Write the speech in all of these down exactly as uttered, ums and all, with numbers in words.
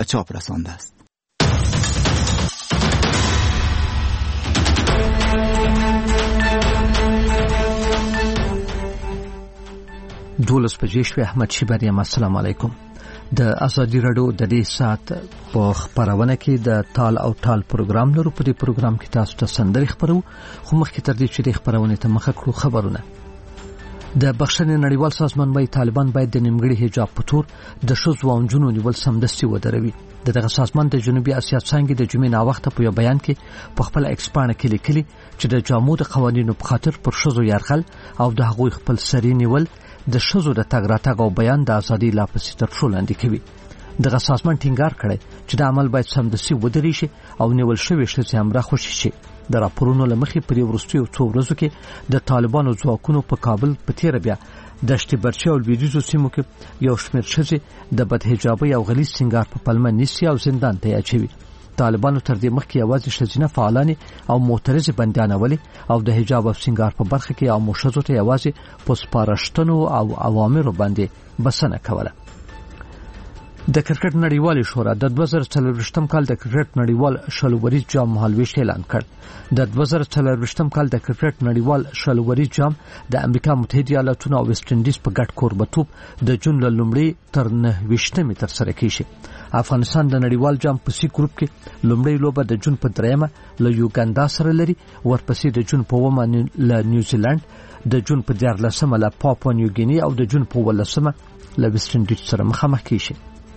چاپ رسانده است. دولس بجې شوې. احمد شیبر یم. السلام علیکم. د ازادي رادیو د دې سات په خبرونه کې د تال او ټال پروګرام لرو. په دې پروګرام کې تاسو ته سندري خبرو، خو مخکې تر دې چې د خبرونه ته مخه کړو خبرونه. د بخښنې نړیوال سازمان وايي طالبان باید د نیمګړي حجاب په تور د ښځو او نجونو نیول سمدستي ودروي. دغه سازمان د جنوبي اسیا څنګه د جمعې ناوخته په یو بیان کې په خپل ایکسپانه کې لیکلي چې د جامو د قوانینو په خاطر پر ښځو یرغل او د هغوی خپل سری نیول د ښځو د تګ راتګ او بیان د ازادي لا پسې تر ټولو لاندې کوي. دغه سازمان ټینګار کړی چې د عمل باید سمدستي ودرې شي او نیول شوی ښځې هم راخوشي شي. د راپورونو له مخې په وروستیو څو ورځو کې د طالبانو ځواکونو په کابل په تیر بیا د اشتبارچي او لویدیځو سیمو کې یو شمېر ښځې د بدحجابۍ او غلیظ سینګار په پلمه نیسي او زندان ته اچوي. طالبانو تر دې مخکې یوازې ښځینه فعالانې او معترضې بندیانولې او د حجاب او سینګار په برخه کې او ښځو ته یوازې په سپارښتنو او اوامرو باندې بسنه کوله. د کرکټ نړیوالې شورا د دوه زره څلوېښتم کال د کرکټ نړیوال شلوریز جام مهالویش اعلان کړ. د دوه زره څلوېښتم کال د کرکټ نړیوال شلوریز جام د امریکا متحده ایالاتونو او ویسټ انډیز په ګډ کوربتوب د جون له لومړۍ تر نهه ویشتمې ترسره کیږي. افغانستان د نړیوال جام په سی ګروپ کې لومړی لوبه د جون په دریمه له یوګاندا سره لري، ورپسې د جون په اوومه له نیوزیلند، د جون په دیارلسمه له پاپوا نیوګیني او د جون په ولسمه له ویسټ انډیز سره مخامخ کیږي.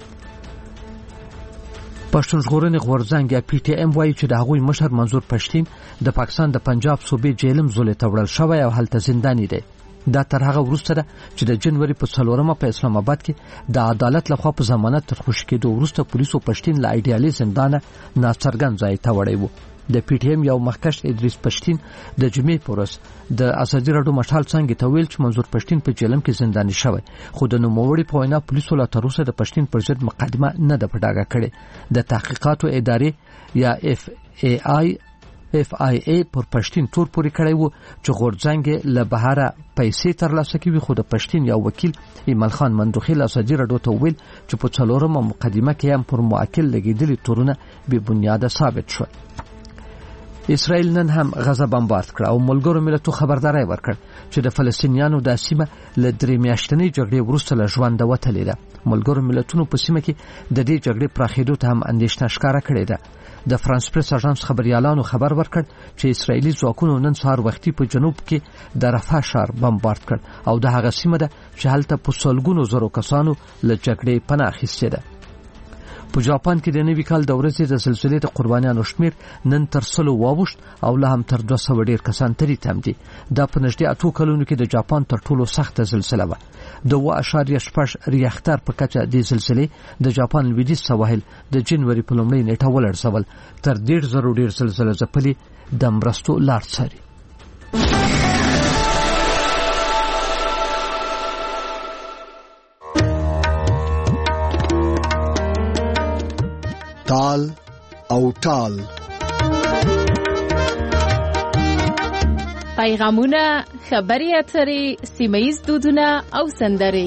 پښتون ژغورنې غورځنګ یا پی ټی ایم وایي چې د هغوی مشر منظور پښتین د پاکستان د پنجاب صوبې جیلم زولې ته وړل شوی او هلته زنداني دی. دا تر هغه وروسته ده چې د جنوري په څلورمه په اسلام آباد کې د عدالت لخوا په ضمانت تر خوشي کېدو وروسته پولیسو پښتین له ایډیالي زندانه ناڅرګند ځای ته وړی و. د پی ټی ایم یو مخکښ ادریس پښتین د جمعې په ورځ د ازادي راډیو مشال څنګه ته ویل چې منظور پښتین په جیلم کې زنداني شوی، خو د نوموړي په وینا پولیسو لا تر اوسه د پښتین پر ضد مقدمه نه ده په ډاګه کړې. د تحقیقاتو ادارې یا اف ای آی اف آی ای پر پښتین تور پوري کړی وو چې غورځنګ له بهره پیسې ترلاسه کوي، خو د پښتین یو وکیل ایمل خان مندوخیل ازادي راډیو ته ویل چې په څلورمه مقدمه کې هم پر موکل لګیدلي تورونه بې بنیاده ثابت شو. اسرائیل نن هم غزه بمبارد کړ او ملګرو ملتو خبرداري ورکړ چې د فلسطینیانو د سیمه له درې میاشتنۍ جګړې وروسته له ژوند وتلې ده. ملګرو ملتونو په سیمه کې د دې جګړې پراخېدو ته هم اندېښنه ښکاره کړې ده. د فرانس پریس اژانس خبريالانو خبر ورکړ چې اسرائیلي ځواکونو نن سهار وختي په جنوب کې د رفح ښار بمبارد کړ او د هغه سیمه ده چې هلته په سلګونو زرو کسانو له جګړې پناه اخیستې ده. په جاپان کې د نوي کال د ورځې د زلزلې د قربانیانو شمیر نن تر سلو واوښت او لا هم تر دوه سوه ډیر کسان تری تم دي. دا په نږدې اتو کلونو کې د جاپان تر ټولو سخته زلزلہ وه. د اووه اعشاریه شپږ ریاختر په کچه د زلزلې د جاپان لویدیځ سواحل د جنوري په لومړۍ نیټه ولړزول. تر ډیر زرو ډیر زلزلې ځپلي د مرستو لار څاري. تال او ټال پیغامونه، خبري اترې، سیمه‌ییز دودونه او سندرې.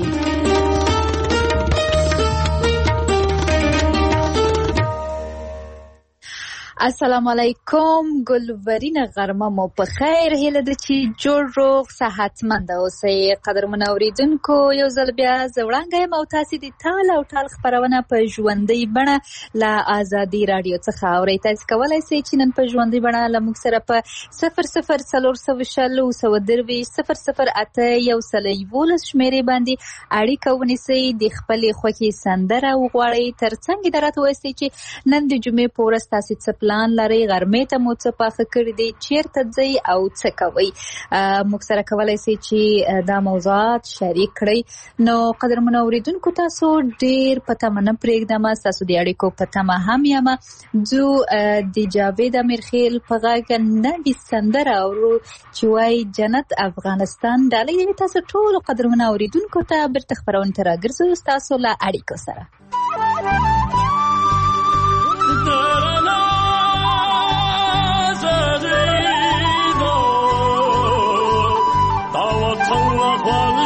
السلام علیکم، ګلورین غرمه مو په خیر. هیله ده چې جوړ روغ صحتمند اوسئ. قدرمن اوریدونکو، یو ځل بیا زه وړاندې یم او تاسې د تال او ټال خپرونه په ژوندۍ بڼه له ازادي راډیو څخه اورئ. تاسې کولی شئ چې نن په ژوندۍ بڼه له موږ سره په صفر صفر څلور سوه شل اووه سوه درویشت صفر صفر اته یو سل یولس شمېرې باندې اړیکه ونیسئ. د خپلې خوښې سندره وغواړئ. تر څنګ یې راته ووایئ چې نن د جمعې په ورځ تاسې څه پلان لرئ، غرمې ته مو څه پاخه کړي دي، چیرته ځئ او څه کوئ. موږ سره کولی شئ چې دا موضوعات شریک کړئ. نو قدرمنو اوریدونکو، تاسو ډېر په تمه نه پرېږدم، ستاسو د اړیکو په تمه هم یم. ځو د جاوید امیرخیل په غږ نوې سندره اورو چې وایي جنت افغانستان. ډالۍ دې تاسو ټولو قدرمنو اوریدونکو ته بیرته خپرونې ته راګرځو ستاسو له اړیکو سره.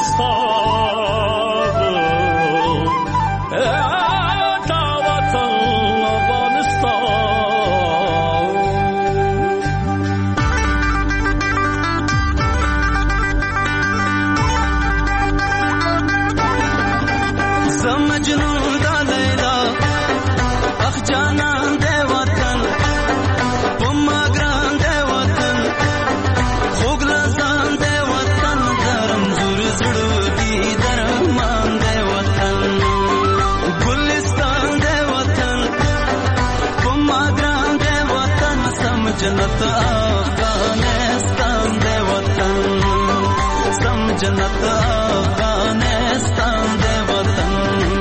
Afghanistan, جنت افغانستان دے وطن سم جنت افغانستان دے وطن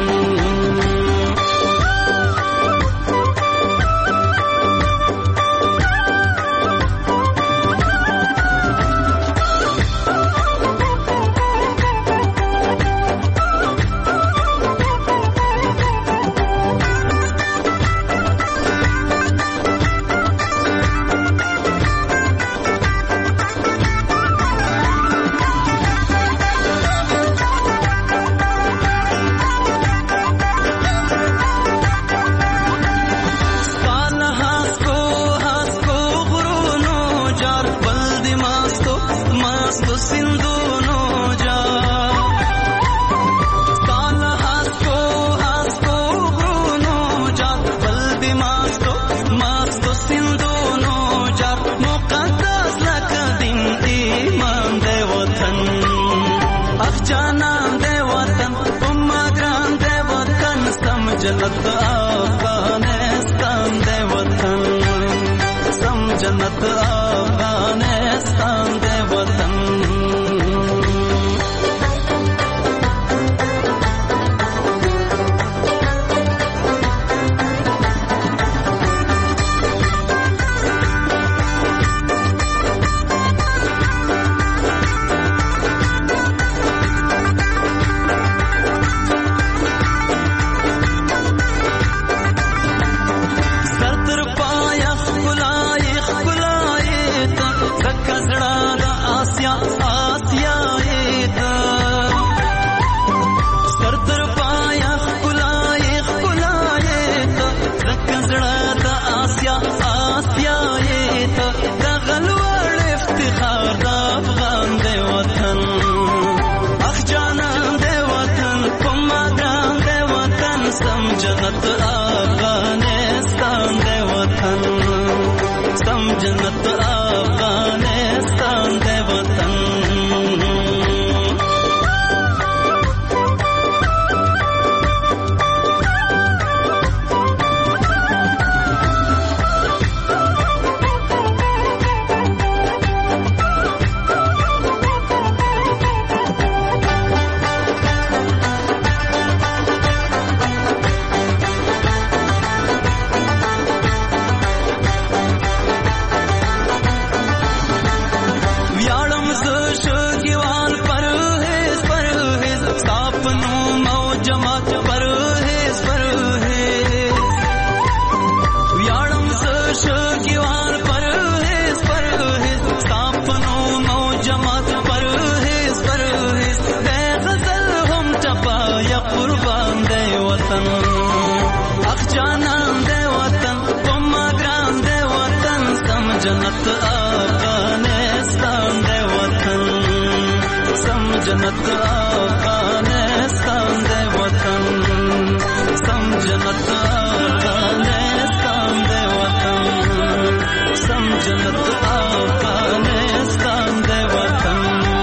جنت افغانستان دے وطن سم جنت افغانستان دے وطن جنت افغانستان دے وطن سم جنت افغانستان دے وطن جنت افغانستان دے وطن سم جنت افغانستان دے وطن سم جنت افغانستان دے وطن سم جنت افغانستان دے وطن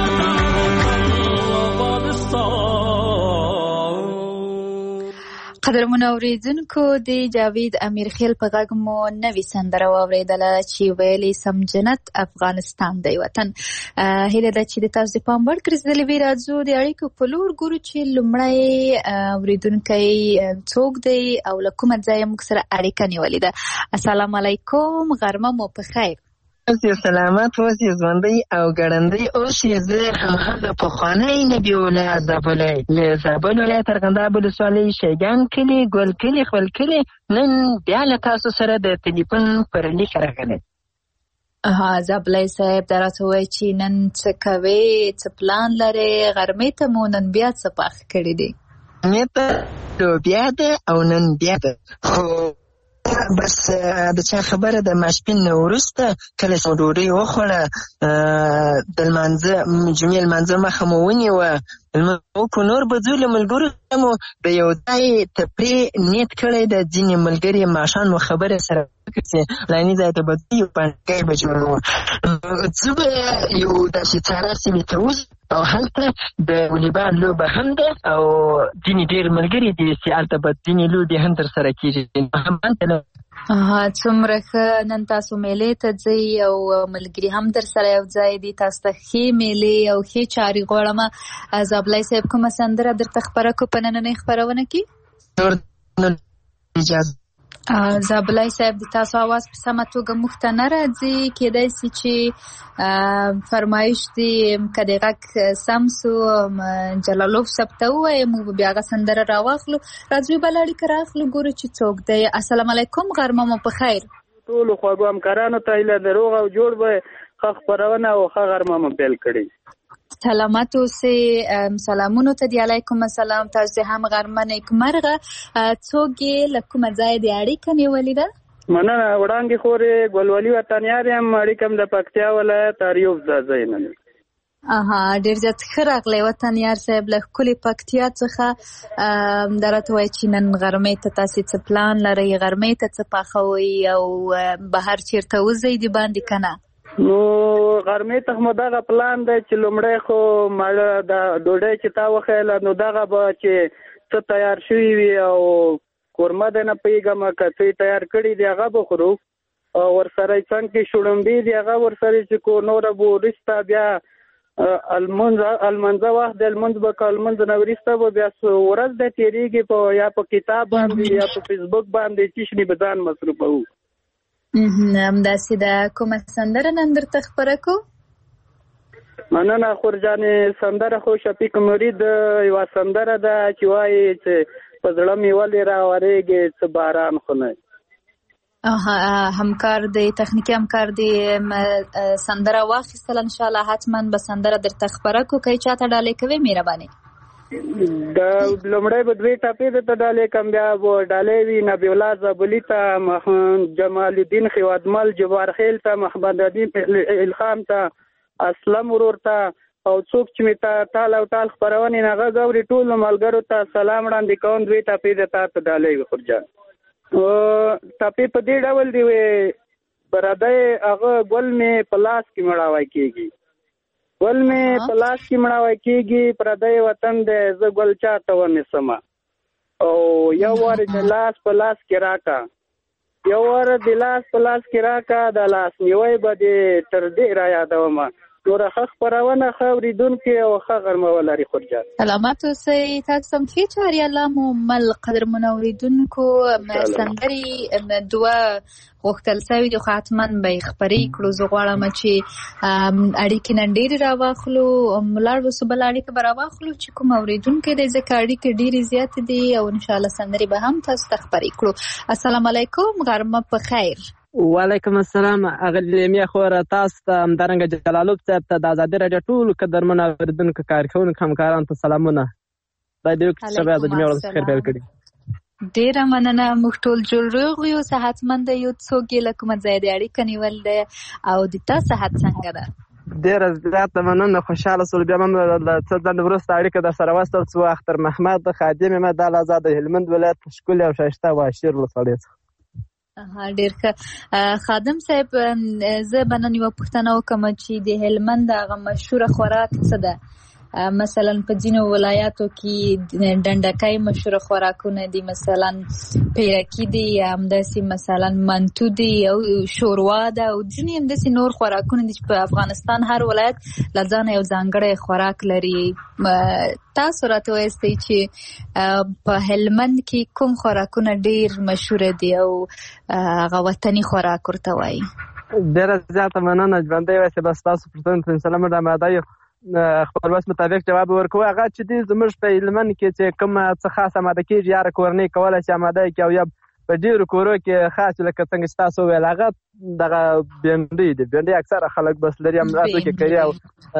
قدرمنو اوریدونکو د جاوید امیر خیل په غږ مو نوې سندره واورېدله چې ویلې سم جنت افغانستان دی وطن. هیله ده چې د تاسو د پام وړ ګرځېدلې وي. راځو د اړیکو په لور ګورو چې لومړی اوریدونکی څوک دی او له کومه ځایه موږ سره اړیکه نیولې ده. السلام علیکم، غرمه مو په خیر. اوسې سلامت، اوسې ژوندی او ګړندی اوسې. زه هماغه پخوانی نبي الله زابلی له زابل ولایت ارغنداب ولسوالۍ شیګان کلي ګل کلي خپل کلي نن بیا له تاسو سره د ټلیفون پر لیک راغلی. ها زابلی صاحب دا راته وایي چې نن څه کوې، څه پلان لرې؟ غرمې ته مو نن بیا څه پاخ کړي دي؟ غرمې ته لوبیا ده او نن بیا ده، خو بس د چا خبره د ماسپین نه وروسته کله چې ډوډۍ وخوړه د لمانځه جمعې لمانځه مخه مو ونیوه، وکړو نور به ځو له ملګرو سره مو د یو ځای تفریح نیت کړی د ځینې ملګري ماښام مو خبرې سره وکړې چې فلاني ځای ته به ځو یو پنډکی به جوړوو. زه به یو داسې چاره سیمې ته وځو او هلته د والیبال لوبه هم ده او ځینې ډېر ملګري دي چې هلته به ځینې لوبې هم در سره کېږي. هم هلته څومره ښه نن تاسو میلې ته ځئ او ملګري هم در سره یو ځای دي. تاسو ته ښې میلې او ښې چارې غواړم. زابلای صاحب کومه سندره درته خپره کړو په نننۍ خپرونه کې؟ زابلای صاحب د تاسو اواز په سمه توګه موږ ته نه راځي. کېدای شي چې فرمایش دې که د غږ سم سو جلالوف صاحب ته ووایه، موږ به بیا هغه سندره راواخلو. راځو بله اړیکه راخلو، ګورو چې څوک دی. السلام علیکم، غرمه مو په خیر. ټولو خوږو همکارانو ته هیله د روغ او جوړ به ښه خپرونه او ښه غرمه مو پیل کړي. سلامت اوسئ. سلامونو ته دی. علیکم السلام. تاسو هم غرمه نیکمرغه. څوک یې له کومه ځایه دې اړیکه نیولې ده؟ مننه. وړانګې خورې ګلولي وطنیار یم. اړیکه م د پکتیا ولایت اریوب ځای نه. اها، ډېر زیات ښه راغلی وطنیار صاحب له ښکلې پکتیا څخه. دا راته وایي چې نن غرمې ته تاسې څه پلان لرئ؟ غرمې ته څه پخوئ او بهر چېرته وځئ د باندې که نه؟ نو غرمې ته مو دغه پلان دی چې لومړی خو مړه د ډوډۍ چې تا وښیله نو دغه به چې څه تیار شوي وي او قورمه دی نه پوهېږم که څه یې تیار کړي دي هغه به خورو او ورسره یې څنګ کې شړومبې دي هغه ورسره چې کو نوره به وروسته بیا المنځه وخت دی، لمونځ به که لمونځ نه وروسته به بیا ورځ دی تېرېږي په یا په کتاب باندې یا په فیسبوک باندې چشنې به ځان مصروفوو. همداسې ده. کومه سندره نن درته خپره کړو؟ مننه خورجانې. سندره خو شفیق مرید یوه سندره ده چې وایي چې په زړه مې ولې راورېږي څه باران خو نه. همکار دی، تخنیکي همکار دی، سندره واخیستله. انشاءالله حتما به سندره درته خپره کړو. که یې چاته ډالۍ کوې مهرباني؟ د لومړی به دوې ټاپې درته ډالۍ کړم، بیا به ډالۍ وي نبی الله زابلي ته، جمال الدین خوادمل جبار خیل ته، محمد ادین الخام ته، اسلم ورور ته او څوک چې مې ته ټال او ټال خپرونې نه غږ اوري ټولو ملګرو ته سلام وړاندې کوم. دوې ټاپې د تا ته ډالۍ وي خورجان. ټاپې په دې ډول دی وې پردی هغه ګل مې په لاس کې مړاوی کېږي، ګل مې په لاس کې مړاوی کېږي، پردی وطن دی زه ګل چاته ونیسمه او یو وار د لاس په لاس کې راکا، یو وار د لاس په لاس کې راکا، د لاس نیوی به دې تر دې را یادومه. نوره ښه خپرونه ښه اورېدونکي او ښه غرمه ولري خورجان. سلامت اوسئ. تاسو هم ښې چارې الله مو مل. قدرمنو اورېدونکو سندرې دوه غوښتل سوي دي خو حتما به یې خپرې کړو. زه غواړم چې اړیکې نن ډېرې راواخلو، ولاړ اوسو بله اړیکه به راواخلو چې کوم اورېدونکی دی، ځکه اړیکې ډېرې زیاتې دي او انشاءالله سندرې به هم تاسو ته خپرې کړو. السلام علیکم، غرمه په خیر. وعلیکم السلام. اغلې میا خور تاسو ته همدارنګه جلالوب صاحب ته د ازادي راډیو ټول قدرمنو اورېدونکو کارکوونکو همکارانو ته سلامونه. خدای دې وکړي چې شبه د جمعې ورځ خیر پیل کړي. ډېره مننه. موږ ټول جوړ روغ یو، صحتمند یو. څوک یې له کومه ځایه د اړیکه نیول دی او د تا صحت څنګه ده؟ ډېره زیاته مننه. خوشحاله سول. بیا هم له څه ځنډ وروسته اړیکه در سره واستل څو اختر محمد خادم یم د الازاد د هلمند ولایت ښکلې او ښایسته واشیر ولسوالۍ څخه. ډېر ښه. خادم صاحب، زه به نن یوه پوښتنه وکړم چې د هلمند هغه مشهوره خوراک څه ده؟ مثلا په ځینو ولایاتو کې ډنډکی مشهوره خوراکونه دي، مثلا پیرکي دي، همداسې مثلا منتو دي او شوروا ده او ځینې همداسې نور خوراکونه دي چې په افغانستان هر ولایت له ځانه یو ځانګړی خوراک لري. تاسو راته وایستئ چې په هلمند کې کوم خوراکونه ډېر مشهوره دي او هغه وطني خوراک ورته وایي؟ ډېره زیاته مننه. ژوندی وایسې بس تاسو پوښتنو ته انشاءالله موږ آماده یو خپل وس مطابق جواب ورکوو. هغه چې دی زموږ په هلمند کې چې کوم څه خاص آماده کېږي، یاره کورنۍ کولی شي آماده کړي او یا په ډېرو کورو کې خاص لکه څنګه چې تاسو وویل هغه دغه بېنډۍ دي. بېنډۍ اکثره خلک بس لري همداسې کې کوي او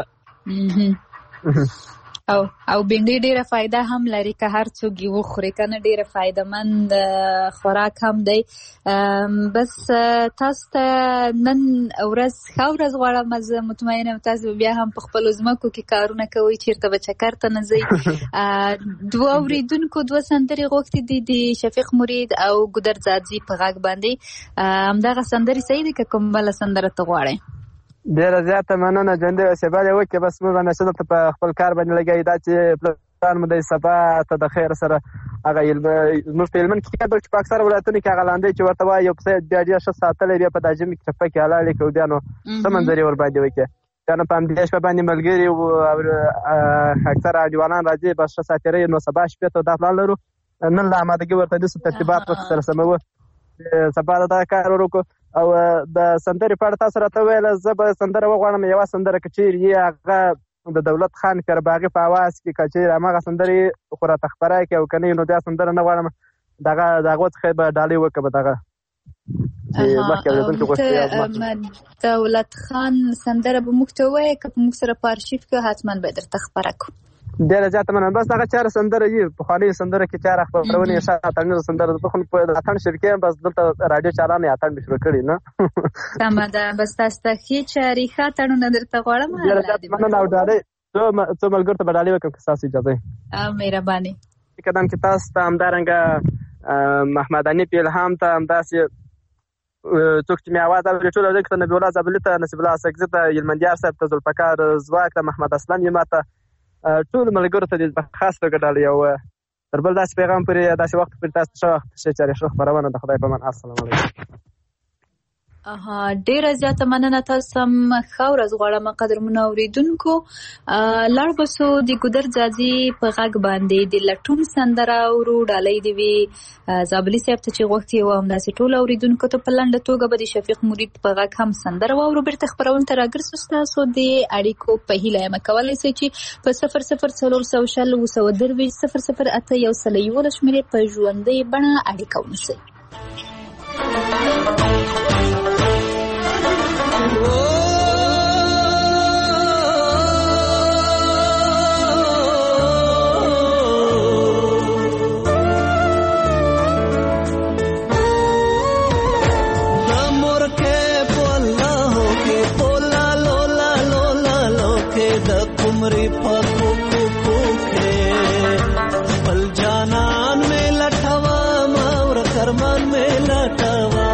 او او بېنډۍ ډېره فایده هم لري که هر څوک یې وخوري که نه. ډېره فایدهمند خوراک هم دی. بس تاسو ته نن ورځ ښه ورځ غواړم. زه مطمئنه یم تاسو بیا هم په خپلو ځمکو کې کارونه کوئ، چېرته به چکر ته نه ځئ. دوه اورېدونکو دوه سندرې غوښتې دي د شفیق مرید او ګودر ځاځي په غږ باندې. همدغه سندرې صحیح دي که کوم بله سندره ته غواړئ؟ ډېره زیاته مننه. ژوندی اوسې بل یې وکړې. بس موږ همیشه دلته په خپل کار باندې لګیا یو. دا چې پلان مو دی سبا ته د خیر سره هغه زموږ په هلمند کې کابل چې په اکثره ولایتونو کې هغه لاندې چې ورته وایي یو پسه بیا ډېر ښه ساتلی بیا په دا ژمي کې ټپه کې حلاړې کړو بیا نو څه منظرې ورباندې وکړې بیا نو په همدې شپه باندې ملګري او اکثره انډیوالان راځي بس ښه ساتېرۍ نو سبا شپې ته دا پلان لرو نن له امادګي ورته نیسو ترتیبات ورته سره سموو سبا د دغه کار وکړو او د سندرې په اړه تاسو راته وویله زه به سندره وغواړم یوه سندره که چیرې یې هغه د دولت خان پیرباغي په اواز کې که چیرې هماغه سندرې خو راته خپره کړي او که نه نو بیا سندره نه غواړم دغه د هغو څخه به ډالۍ وکړه به دغه دولت خان سندره به موږ ته ووایې که په موږ سره په ارشیف کې حتما به درته خپره کړو ډېره زیاته مننه بس دغه چاره سندره یي پخوانۍ سندره کې چاره خپرونې ښه اتڼیزه سندره ده خو په اتڼ شبکې هم بس دلته راډیو چالانې اتڼ مې شروع کړي نه سمه ده بس تاسو ته ښې چارې ښه اتڼونه درته غواړم ډېره زیاته مننه او ډالۍ څو ملګرو ته به ډالۍ وکړم که ستاسو اجازه وي مهرباني قدم کې تاسو ته همدارنګه محمد حنیف الهام ته همداسې څوک چې مې اواز اوري ټول اوري ته نبی الله زابلي ته نصیب الله سکزي ته یلمندیار صاحب ته ذوالفقار زواک ته محمد اسلم یما ته ټول ملګرو ته د خاص توګه ډالۍ او تر بل داسې پیغام پورې داسې وخت پورې تاسو ښه وخت ښې چارې ښه خپرونه د خدای په امان السلام علیکم ډیره زیاته مننه تاسو هم ښه ورځ غواړم قدرمنو اورېدونکو لاړ بسو د ګودر ځاځي په غږ باندې د لټون سندره اورو ډالۍ دی وي زابلي صاحب ته چې غوښتي و همداسې ټول اورېدونکو ته په لنډه توګه به د شفیق مرید په غږ هم سندره واورو بیرته خپرونې ته راګرځو ستاسو د اړیکو په هیله یم کولی شئ چې په صفر صفر څلور سوه شل اووه سوه درویشت صفر صفر اته یو سل یولس شمېرې په ژوندۍ بڼه اړیکه ونیسئ कुमरी पको को के पल जानन में लटवा मावर करमन में लटवा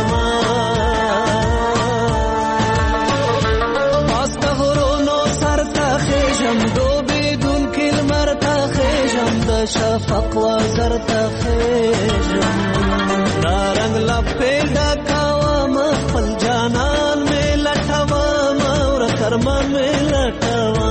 पास्ता होरो सरता खजम दो بدون كل مرتا خجم د شفق و زرتا خجم نارنگ لپه ډکوا ما پل جانان में لټوا ماور کرمن में لټوا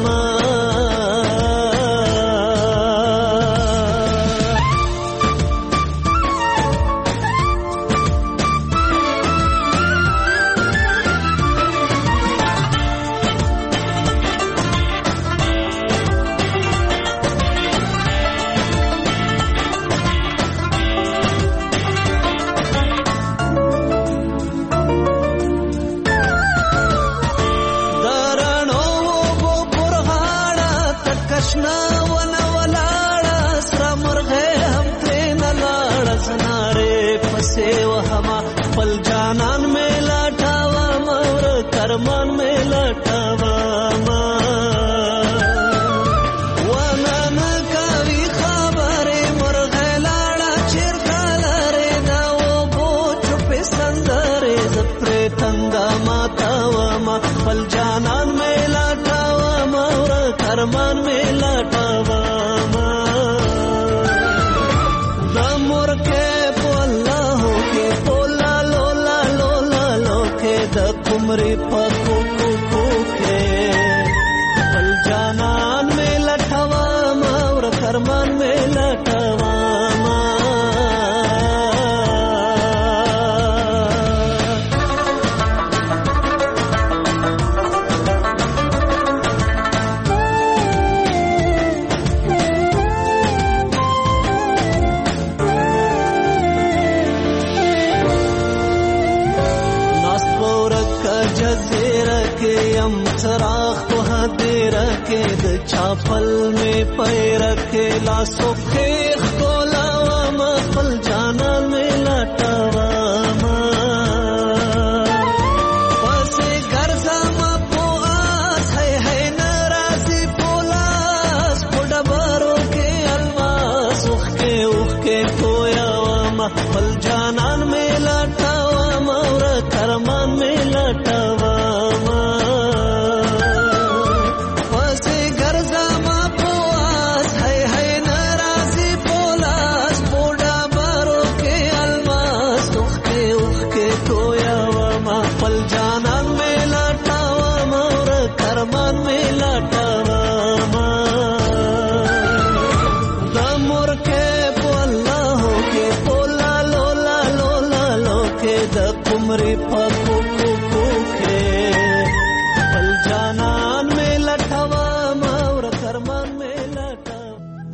کرمان میں لٹوا ما ونن کوي خبره مرغه لاړه چیرته دا و بو چپ سندره زپر تنگا ماتا و ما فل جانان میں لٹوا ما کرمان میں لٹوا ما دمر کے پولا ہو کے پولا لولا لولا لو کے د कुमरी पको को के पल जानन में लटवा मावर करमन में लटवा के द चापल में पैर के लासो खेख कोलावा मा पल जाना में लटवा मा पसे गर्जा मा पो आस है है नाराजी पोलास पोडबारो के अलवास उख के उख के कोयावा मा पल जाना में लटवा मा और करमान में लटवा मा गर्जा मा पोआस है है नाराजी पोला د قمرې په کوکو کوکې بل جانان مې لټوم او رکرمان مې لټوم.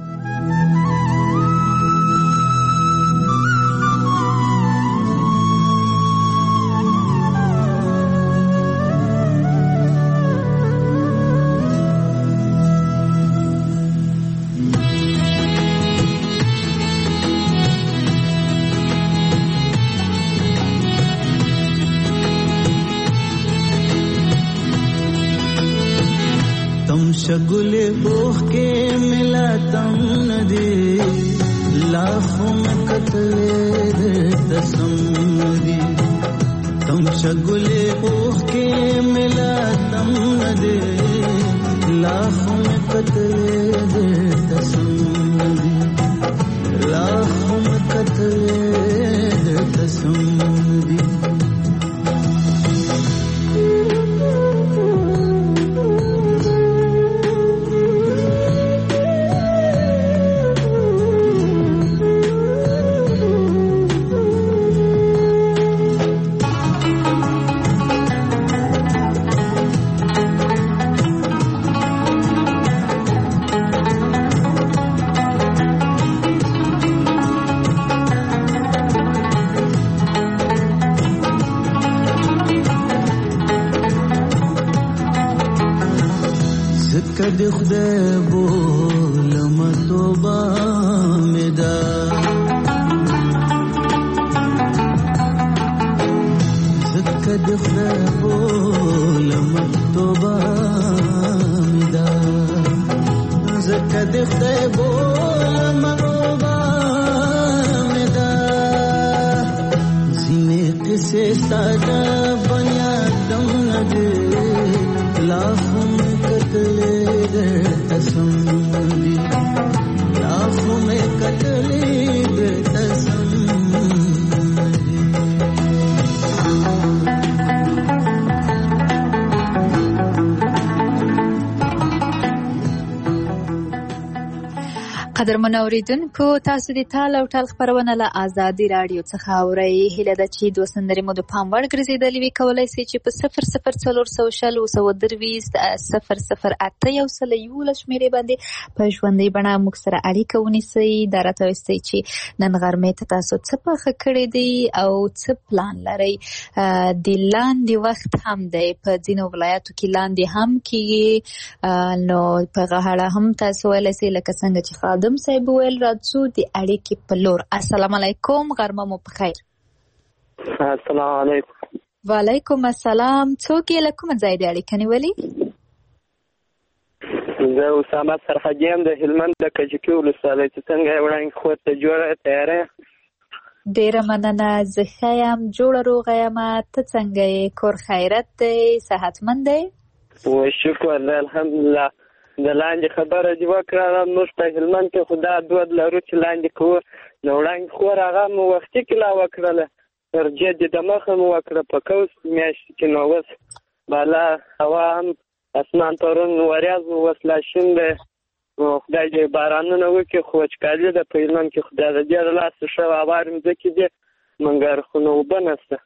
शगुले बोह के मिला तम नदी लाखों में कतले तसमदी तुम शगुले बोह के मिला तम नदी लाखों में कतले तसमदी लाखों में कतले तसमदी. کد خدای بولم توبه مدا کد خدای بولم توبه مدا کد خدای بولم توبه مدا سینه قصه ساده بنیادم نده लाखों में कतले दे तसम्दी लाखों में कतले दे तसम्दी. قدرمن اوریدونکو تاسو د تال او ټال خبرونه له آزادي رادیو څخه اورئ. هیله ده چې دوه سندرې مو د پام وړ ګرځېدلې وي. کولی سئ چې په صفر صفر څلور سوه شل اووه سوه درویشت صفر صفر اته یو سل یولس شمېرې باندې په ژوندۍ بڼه موږ سره اړیکه ونیسئ. دا راته وایستئ چې نن غرمې ته تاسو څه پاخه کړی دی او څه پلان لرئ. د لاندې وخت هم دی، په ځینو ولایاتو کې لاندې هم کېږي، نو په غاړه هم تاسو ویلی سئ لکه څنګه چې خادم صاحب ویل راځو د اړیکې په لور. السلام علیکم، غرمه مو په خیر. السلام علیکم. وعلیکم السلام. څوک یې له کومه ځای د اړیکه نیولې؟ زه اسامه سرحدي یم د هلمند د کجکي ولسوالۍ. چې څنګه یې وړاندې خور ته جوړه تیاره؟ ډېره مننه، زه ښه یم، جوړه روغه یم. ته څنګه یې؟ کور خیرت دی؟ صحتمند دی؟ و شکر دی الحمدلله. د لاندې خبره دې وکړه، موږ په هلمند کې خو دا دود لرو چې لاندې کوو. نو وړاندې خور هغه مو وختي کلا وکړله، تر جد د مخه مو وکړه په کوس میاشتې کې. نو اوس بالا هوا هم اسمان پرون وریځ مو اوس لا شین دی. نو خدای دې بارانونه وکړي، خو وچکالي ده په هلمند کې. خدای د دې د لاسه ښه هوارې مځکې دي، مګر خو نو اوبه نشته.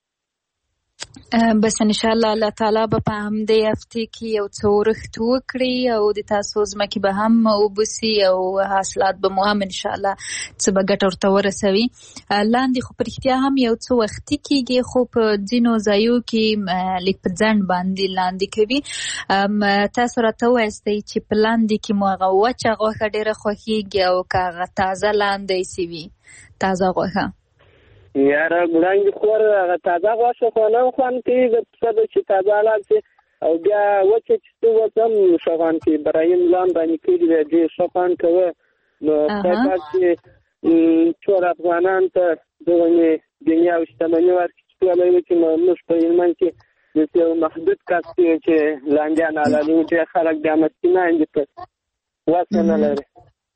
بس انشاءالله الله تعالی به په همدې هفته کې یو څه ورښت وکړي او د تاسو ځمکې به هم وبوسي او حاصلات به مو هم انشاءالله څه به ګټه ورته ورسوي. لاندې خو په رښتیا هم یو څه وختي کېږي، خو په ځینو ځایو کې لږ په ځنډ باندې لاندې کوي. تاسو راته ووایستئ چې په لاندې کې مو هغه وچه غوښه ډېره خوښېږي او که هغه تازه لاندی سي وي، تازه غوښه؟ یاره وړاندې خور هغه تازه غوښه خو نه خوند کوي، د پسه ده چې تازه لاړ شي او بیا وچه چې څه اوس هم ښه خوند کوي. برایم لان باندې کړي دی، ډېر ښه خوند کوي. نو خدای پاک چې ټول افغانانو ته دغه دنیا او شتمني ورکړي چې ټوله یې وکړي. نو موږ په هلمند کې داسې یو محدود کس دی چې لاندیان حلالوي، ډېر خلک بیا مسکینان دي، په وسه نه لري.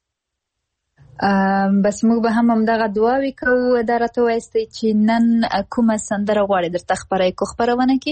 بس موږ به هم همدغه دعاوې کوو. دا راته وایستئ چې نن کومه سندره غواړئ درته خپره کړو خپرونه کې؟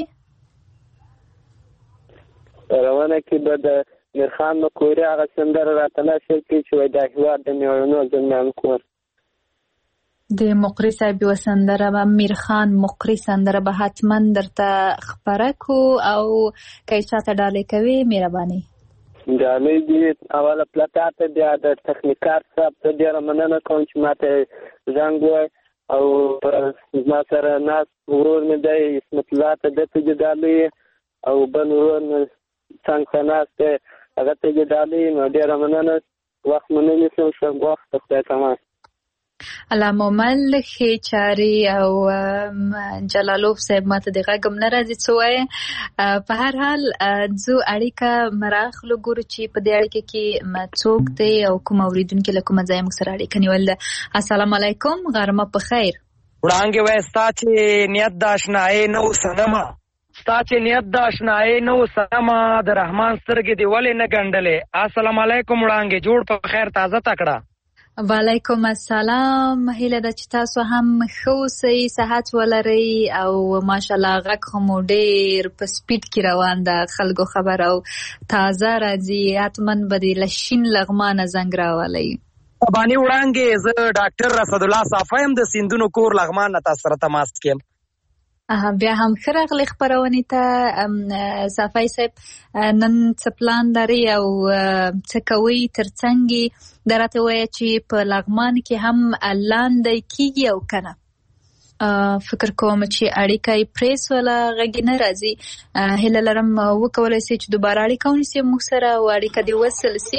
خپرونه کې به د میرخان مکوري هغه سندره راته نشر کړي چې وایي دا هېواد د مېړنو زلمیانو کور. د مقری صاحب یوه سندره به میرخان مقری سندره به حتما درته خپره کو او که چاته ډالۍ کوي مهرباني ډالۍ دي اوله پلتا ته بیا د تخنیکار صاحب ته ډېره مننه کوم چې ماته زنګ ووایي او زما سره ناست ورور مې دی اسمت الله ته دته دې ډالۍ او بل ورور مې څنګ ته ناست دی هغه ته دې ډالۍ نو ډېره مننه وخت مو نه نیسم ښه وخت ته خدای تمام الله مومل ښې چارې او جلالوف صاحب ماته د غږ هم نه راځي څه وایې په هر حال ځو اړیکه مراخلو ګورو چې په دې اړیکه کې څوک دی او کوم اورېدونکي له کومه ځایه موږ سره اړیکه نیول ده السلام علیکم غرمه په خیر وړانګې وایي ستا چې نیت د اشنایۍ نه و صنمه ستا چې نیت د اشنایۍ نه و صنمه د رحمان سترګې دې ولې نه ګنډلې السلام علیکم وړانګې جوړ په خیر تازه تکړه وعلیکم السلام هیله ده چې تاسو هم ښه اوسئ صحت ولرئ او ماشاءالله غږ خو مو ډېر په سپیډ کې روان ده خلکو خبر او تازه راځي حتما به د لشین لغمانه زنګ راولئ بانی وړانګې زه ډاکټر رسد الله صافی یم د سیندونو کور لغمان نه تاسو سره تماس کیم بیا هم ښه راغلې خپرونې ته صافی صاحب نن څه پلان لري او څه کوئ تر څنګ دا راته ووایه چې په لغمان کې هم لاندی کیږي او که نه فکر کوم چې اړیکه یې پرې سوله غږ یې نه راځي هیله لرم وکولی سي چې دوباره اړیکه ونیسي موږ سره او اړیکه دې وصل سي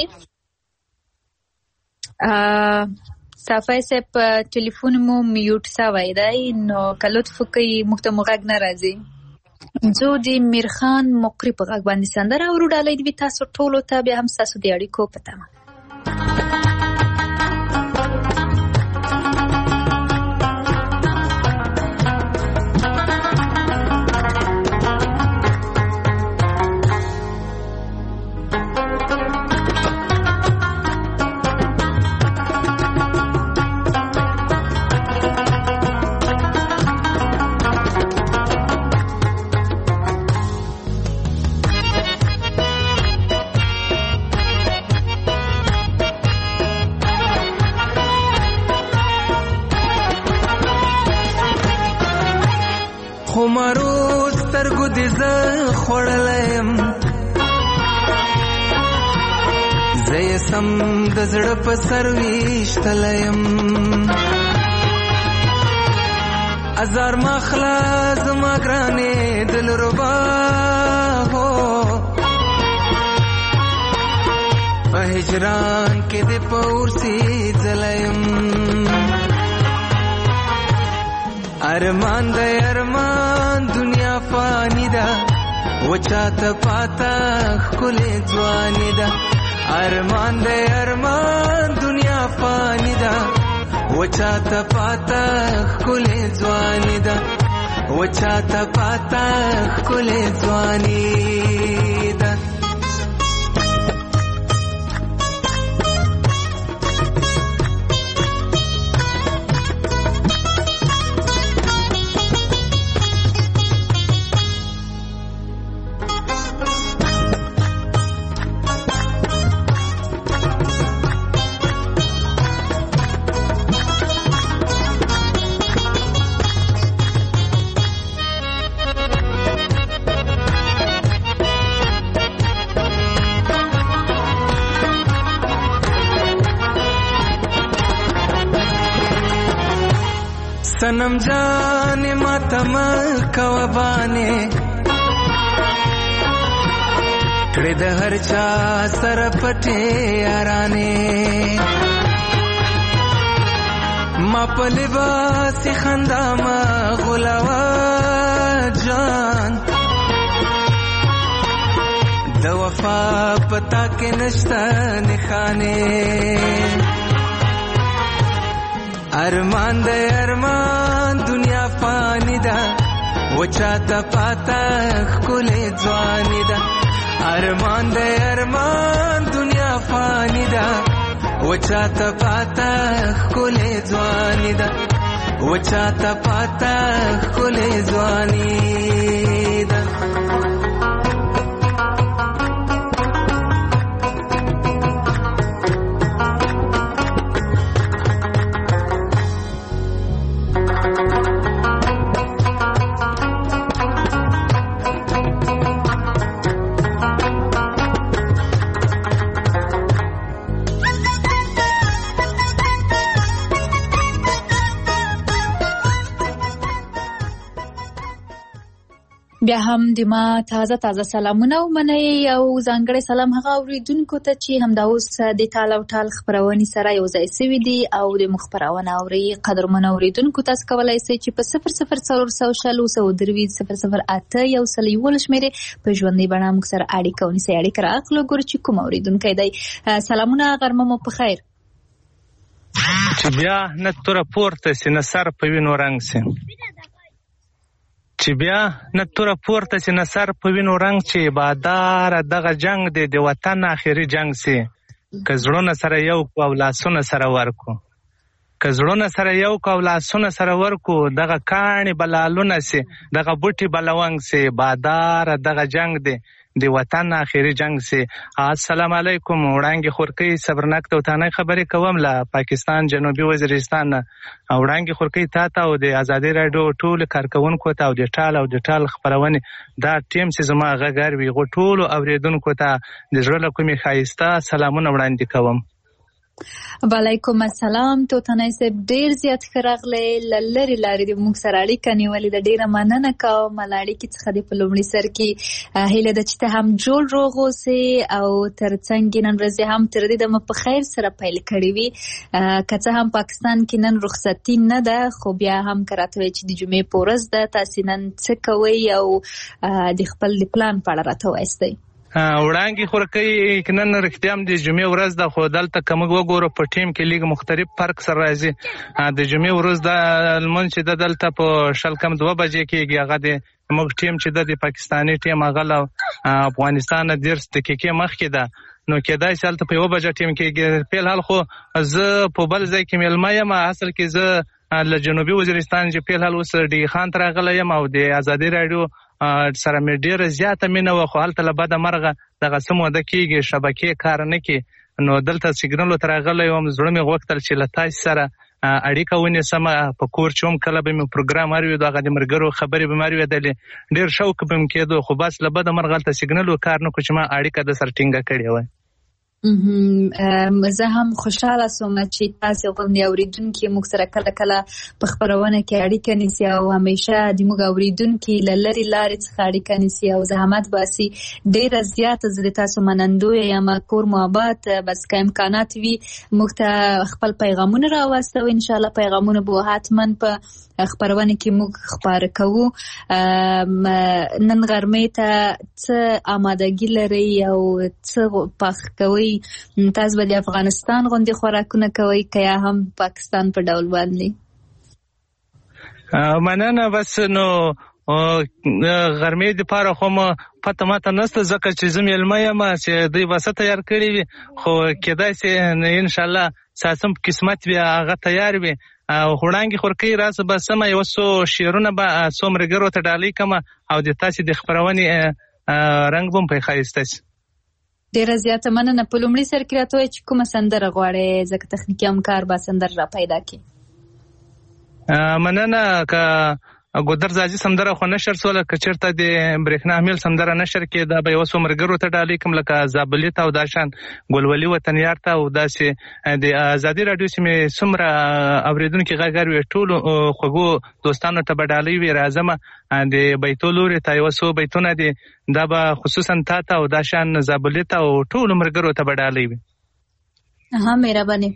صافی صاحب ټلیفون مو میوټ سوی دی نو که لطف وکړئ موږ ته مو غږ نه راځي زه د میرخان مقری په غږ باندې سندره اورو ډالۍ دې وي تاسو ټولو ته بیا هم ستاسو د اړیکو په تمه خمارو سترګو دې زه خوړلی یم زه یې سم د زړه په سر ویشتلی یم ازار ماخله زما ګرانې دلربا هو په هجران کې دې په اورسېدلی یم ارمان دی ارمان دنیا فانی ده وچاته پاته ښکلې ځواني ده ارمان دی ارمان دنیا فانی ده وچاته پاته ښکلې ځواني ده وچاته پاته ښکلې ځواني ده सनम जाने मातम कवबाने کړه د هر چا سره پټه یارانه ما په لباس خندا ما غلاوا جان د وفا پتا کې نشته نخانه ارمان د ارمان دنیا فانی ده وچاته پاته ښکلې ځواني ده ارمان د ارمان دنیا فانی ده وچاته پاته ښکلې ځواني ده وچاته پاته ښکلې ځواني ده بیا هم د ما تازه تازه سلامونه ومنئ او ځانګړی سلام هغه اورېدونکو ته چې همدا اوس د ټال او ټال خپرونې سره یو ځای سوي دي او د موږ خپرونه اوري. قدرمنو اورېدونکو تاسو کولی شئ چې په صفر صفر څلور سوه شل اووه سوه درې صفر صفر اته یو سل یولس شمېرې په ژوندۍ بڼه موږ سره اړیکه ونیسئ. اړیکه رااخلو ګورو چې کوم اورېدونکی دی. سلامونه، غرمه مو په خیر. چې بیا نه توره پورته سي نه سر په وینو رنګ سي چې بیا نه توره پورته سي نه سر په وینو رنګ چې باداره دغه جنگ دی د وطن آخري جنگ سي که زړونه سره یو کو او لاسونه سره ورکو که زړونه سره یو کو او لاسونه سره ورکو دغه کاڼي بلالونه سي دغه بوټي بلونګ سي باداره دغه جنگ دی د وطن آخري جنگ سي. السلام علیکم. وړانګې خورکۍ صبرناک توتانۍ خبرې کوم له پاکستان جنوبي وزیرستان نه. وړانګې خورکۍ تا ته او د ازادي راډیو ټولو کارکوونکو ته او د ټال او د ټال خپرونې دا ټیم چې زما غږ اوري هغو ټولو اورېدونکو ته د زړه له کومې ښایسته سلامونه وړاندې کوم. وعلیکم السلام. توتنی صاحب ډیر زیات ښه راغلی، له لرې لارې د موږ سره اړیکه نیولې ده. ډیره مننه کوم له اړیکې څخه د په لومړي سر کې هیله ده چې ته هم جوړ روغ اوسې او تر څنګ نن ورځې هم تر دې دمه په خیر سره پیل کړې وي. که څه هم پاکستان کې نن رخصتي نه ده خو بیا هم که راته وایي چې د جمعې په ورځ ده، تاسې نن څه کوئ او د خپل د پلان په اړه راته وایستئ. وړانګې خورکۍ نن رښتیا هم د جمعې ورځ ده خو دلته که موږ وګورو په ټیم کې لیګ مختلف فرق سره راځي. د جمعې ورځ د لمونځ چې ده دلته په شل کم دوه بجې کېږي، هغه د موږ ټیم چې ده د پاکستاني ټیم هغه له افغانستان نه دېرش دقیقې مخکې ده، نو کېدای شي هلته په یوه بجه ټیم کېږي. فی الحال خو زه په بل ځای کې میلمه یم، اصل کې زه له جنوبي وزیرستان چې فی الحال اوس ډي خان ته راغلی یم او د ازادي راډیو سره مې ډېره زیاته مینه وه، خو هلته له بده مرغه دغه څه موده کېږي شبکې کار نه کوي، نو دلته سیګنالو ته راغلی وم. زړه مې غوښتل چې له تاسې سره اړیکه ونیسم. په کور چې هم کله به مې پروګرام اورېدو هغه د ملګرو خبرې به مې اورېدلې، ډېر شوق به مې کېدو، خو بس له بده مرغه هلته سیګنالو کار نه کړو چې ما اړیکه د سره ټینګه کړې وه. زه هم خوشحاله سوم چې تاسې غوندې اورېدونکي موږ سره کله کله په خپرونه کې اړیکه نیسي او همیشه د موږ اورېدونکي له لرې لارې څخه اړیکه نیسي او زحمت باسي. ډېره زیاته زه د تاسو منندویه یم. کور مو آباد. بس که امکانات وي موږ ته خپل پیغامونه راواستوئ، انشاءالله پیغامونه به حتما په خپرونه کې موږ خپاره کوو. نن غرمې ته څه آمادګي لرئ او څه پخ کوئ؟ تاسو به د افغانستان غوندې خوراکونه کوئ که یا هم پاکستان په ډول باندې؟ مننه. بس نو غرمې دپاره خو م پته ماته نشته ځکه چې زه میلمه یم چې دوی به څه تیار کړي وي، خو کېدای شي انشاءالله ساسم قسمت وي هغه تیار وي. وړانګې خورکۍ راسه به سمه یو څو شعرونه به څو ملګرو ته ډالۍ کړم او د تاسې د خپرونې رنګ به م پرې ښایسته شي. ډېره زیاته مننه. په لومړي سر کې راته وایي چې کومه سندره غواړې ځکه تخنیکي همکار به سندره را پیدا کړي. مننه. که ګودر زاجي سندره خو نشر سوله، که چېرته د برېښنا میل سندره نشر کې دا به یو څو ملګرو ته ډالۍ کړم لکه زابلي ته او دا شان ګلولي وطنیار ته او داسې د ازادي راډیو چې مې څومره اورېدونکي غږ اوري ټولو خوږو دوستانو ته به ډالۍ وي. راځمه د بیتو لورې ته یو څو بیتونه دي، دا به خصوصا تا ته او دا شان زابلي ته او ټولو ملګرو ته به ډالۍ وي. ها مهرباني.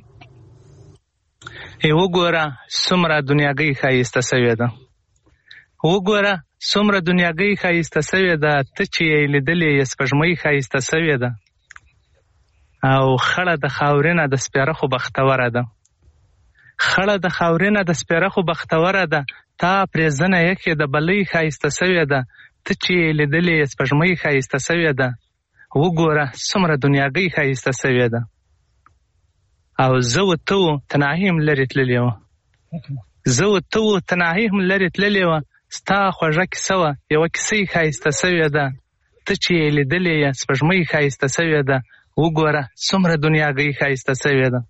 وګوره څومره دنیاګۍ ښایسته سوې ده، وګوره څومره دنیاګۍ ښایسته سوې ده، ته چې یې لیدلې یې سپوږمۍ ښایسته سوې ده، او خړه د خاورینه د سپېره خو بختوره ده، خړه د خاورینه د سپېره خو بختوره ده، تا پرې زنه یخې د بلۍ ښایسته سوې ده، ته چې یې لیدلې یې سپوږمۍ ښایسته سوې ده، وګوره څومره دنیاګۍ ښایسته سوې ده. او زه و ته و تنهایي هم لرې تللې وه، زه و ته و تنهایي هم لرې تللې وه، ستا خوږه کیسه وه یوه کیسه یې ښایسته سوې ده، ته چې یې لیدلې یې سپوږمۍ ښایسته سوې ده، وګوره څومره دنیاګۍ ښایسته سوې ده.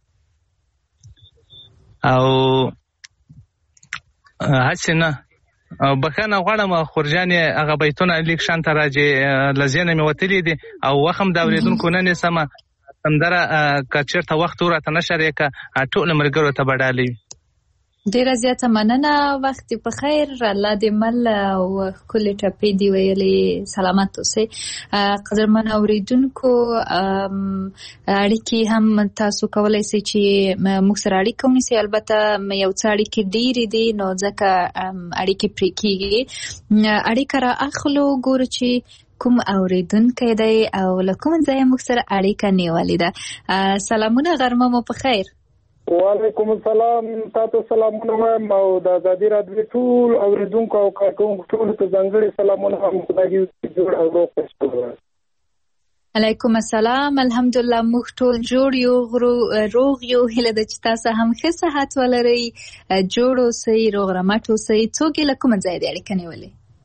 او هسې نه بخښنه غواړم خورجانې هغه بیتونه لیک شانته راجې له ذهنه مې وتلي دي او وخت هم د اورېدونکو نه نیسمه. سندره که چېرته وخت وراته نشر یې که ټولو ملګرو ته به ډالۍ وي. ډیره زیاته مننه، وخت په خیر، الله دې مل او ښکلې ټپې دې ویلې، سلامت اوسئ. قدرمن اورېدونکو، اړیکې هم تاسو کولی شئ چې موږ سره اړیکه ونیسئ. البته یو څه اړیکې ډېرې دي نو ځکه اړیکې پرې کېږي. اړیکه را اخلو، ګورو چې کوم اورېدونکی دی او له کوم ځایه موږ سره اړیکه نیولې ده. سلامونه، غرمه مو په خیر. وعلیکم السلام، تاسو سلامونه وایم او د ازادي راډیو ټول اورېدونکو او کارکونکو ټولو ته ځانګړي سلامونه هم. خدای دې جوړ او روغ وساتي. علیکم السلام، الحمدلله موږ ټول جوړ یو، روغ یو. هیله ده چې تاسو هم ښه صحت ولرئ، جوړ اوسئ، روغ رمټ اوسئ. څوک یې له کومه ځایه دې اړیکه نیولې؟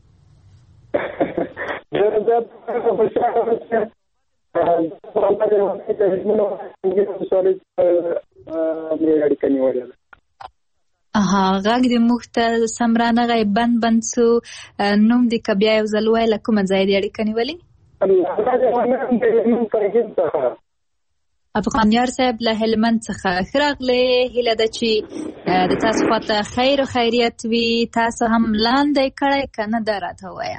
ډېر زیات خوشحاله اوسئ. اها، غږ دې موږ ته سم رانغی، بند بند سو. نوم دې که بیا یو ځل ووایې، له کومه ځایه دې اړیکه نیولې؟ افغانیار صاحب له هلمند څخه ښه راغلی. هیله ده چې د تاسو خواته خیر او خیریت وي. تاسو هم لاندې کړی که نه، دا راته ووایه.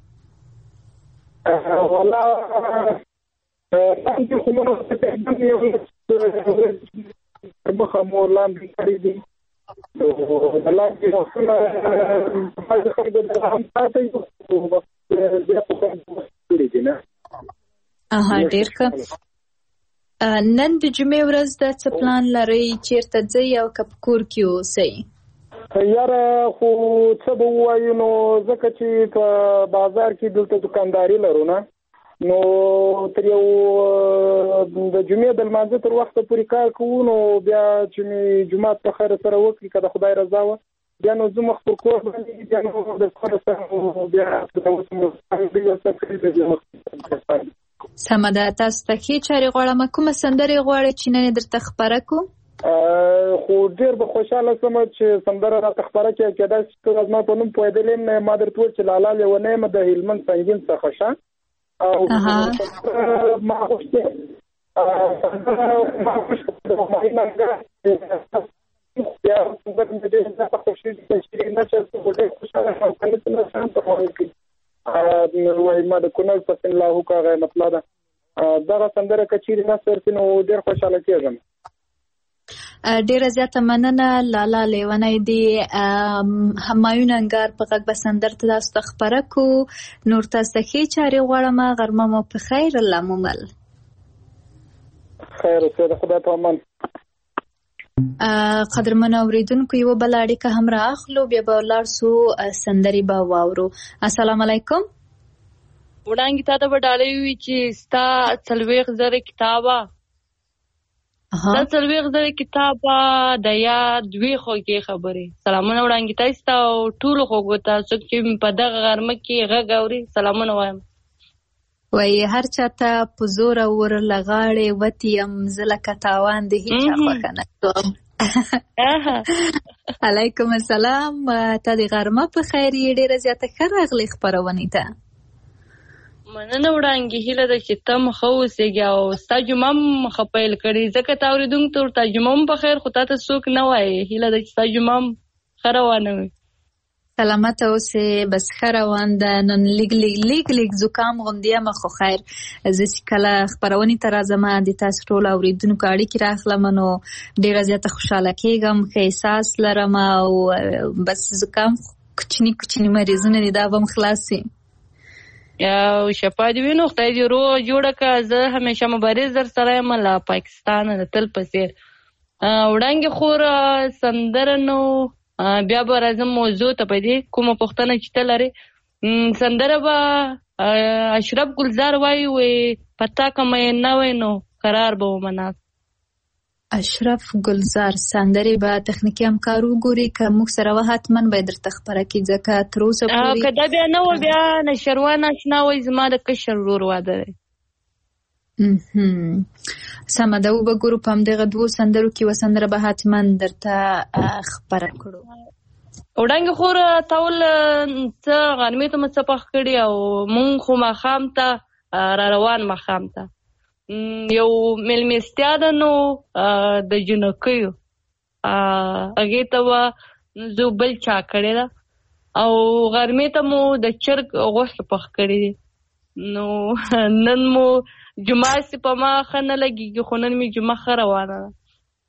والله لاندې خو مو مخه مو لاندې کړي دي. د لاندې وختونه بعضې خلکو د هم ساتي بیا په کړي دي نه. اها، ډېر ښه. نن د جمعې ورځ ده، څه پلان لرئ؟ چېرته ځئ او که په کور کې اوسئ؟ یاره خو څه به ووایو، نو ځکه چې په بازار کې دلته دکانداري لرو نه، نو تر یو د جمعې د لمانځه تر وخته پورې کار کوو. نو بیا چې مې جومات په خیر سره وکړي، که د خدای رضا وه، بیا نو زه مخ پر کور باندې، بیا نو د خیر سره بیا سمه ده. تاسو ته ښې چارې غواړم. کومه سندرې غواړئ چې نن یې درته خپره کړو؟ خو ډېر به خوشحاله شم چې سندره راته خپره کړې. کېدای شي ته زما په نوم پوهېدلی یم نه، ما درته وویل چې لالا لیونی یم د هلمند سنګین څخه شه. او ما غوښتې ما غوښتې د همایون ننګه بیا سندره مې ډېر زیاته خوښېږي چې شیرینه چې زه ډېر خوشحاله یم. کله چې نه شم ته وایي کوي وایي ما د کونړ پسین لاهو کا هغه مطلب ده. دغه سندره که چیرې نه سرسي نو ډېر خوشحاله کېږم. ډیره زیاته مننه. لالا لیونی دی همایون انګار په غږ به سندر ته تاسو ته خپره کو. نور تاسو ته ښې چارې غواړم. غرمه مو په خیر، الله مو مل. خیر اوسئ، د خدای په امان. قدرمنو اورېدونکو، یوه بله اړیکه هم را اخلو، بیا به ولاړ سو، سندرې به واورو. السلام علیکم. وړانګې تا ته به ډالۍ وي چې ستا څلوېښت زره کتابه دا څلوېښت زره کتابه د یاد دوې خوږې خبرې. سلامونه وړانګې ته ستا او ټولو خوږو ته، څوک چې په دغه غرمه کې غږ اوري، سلامونه وایم. وایي هر چاته په زوره ور له غاړې وتې یم، زه لکه تاوان د هېچا خوښه نه کوم. علیکم السلام، ته د غرمه په خیر یې. ډېره زیاته ښه راغلې خپرونې ته. مننه وړانګې، هیله ده چې ته هم ښه اوسېږې او ستا جمعه هم ښه پیل کړې. ځکه تا اورېدونکو ته ورته جمعه هم په خیر، خو تا ته څوک نه وایي. هیله ده چې ستا جمعه هم ښه روانه وي. سلامته اوسې، بس ښه روان ده. نن لیګ لیګ لیګ لیګ زکام غوندې یم، خو خیر. زه چې کله خپرونې ته راځم د تاسو ټولو اورېدونکو اړیکې راخلم، نو ډېره زیاته خوشحاله کېږم، ښه احساس لرم. او بس زکام کوچني کوچني مریضونه دي، دا به هم خلاص شي. او شفا دې وي، نو خدای دې روغ جوړه کړه. زه همیشه مبارز در سره یم له پاکستانه د تل په څېر. وړانګې خور سندره نو بیا به راځم موضوع ته. په دې کومه پوښتنه چې ته لرې، سندره به اشرف ګلزار وایي، وایي پتا که میین نه وای نو قرار به ومناست. اشرف ګلزار سندرې به تخنیکي همکار وګوري، که موږ سره وه حتما به یې درته خپره کړي، ځکه تر اوسه پورې که دا بیا نه وه، بیا نشروان اشنا وایي زما د کشر ورور واده دی. سمه ده، وبګورو په همدغه دوو سندرو کې یوه سندره به حتما درته خپره کړو. وړانګې خور تا ول څه غرمې ته مو څه پخ کړي، او مونږ خو ماښام ته را روان ماښام ته یو میلمستیا ده نو د جنکیو، هغې ته به زه بل چا کړې ده او غرمې ته مو د چرګ غوښه پخ کړې دي. نو نن مو جمعه سي په ما ښه نه لګېږي خو نن مې جمعه ښه روانه ده.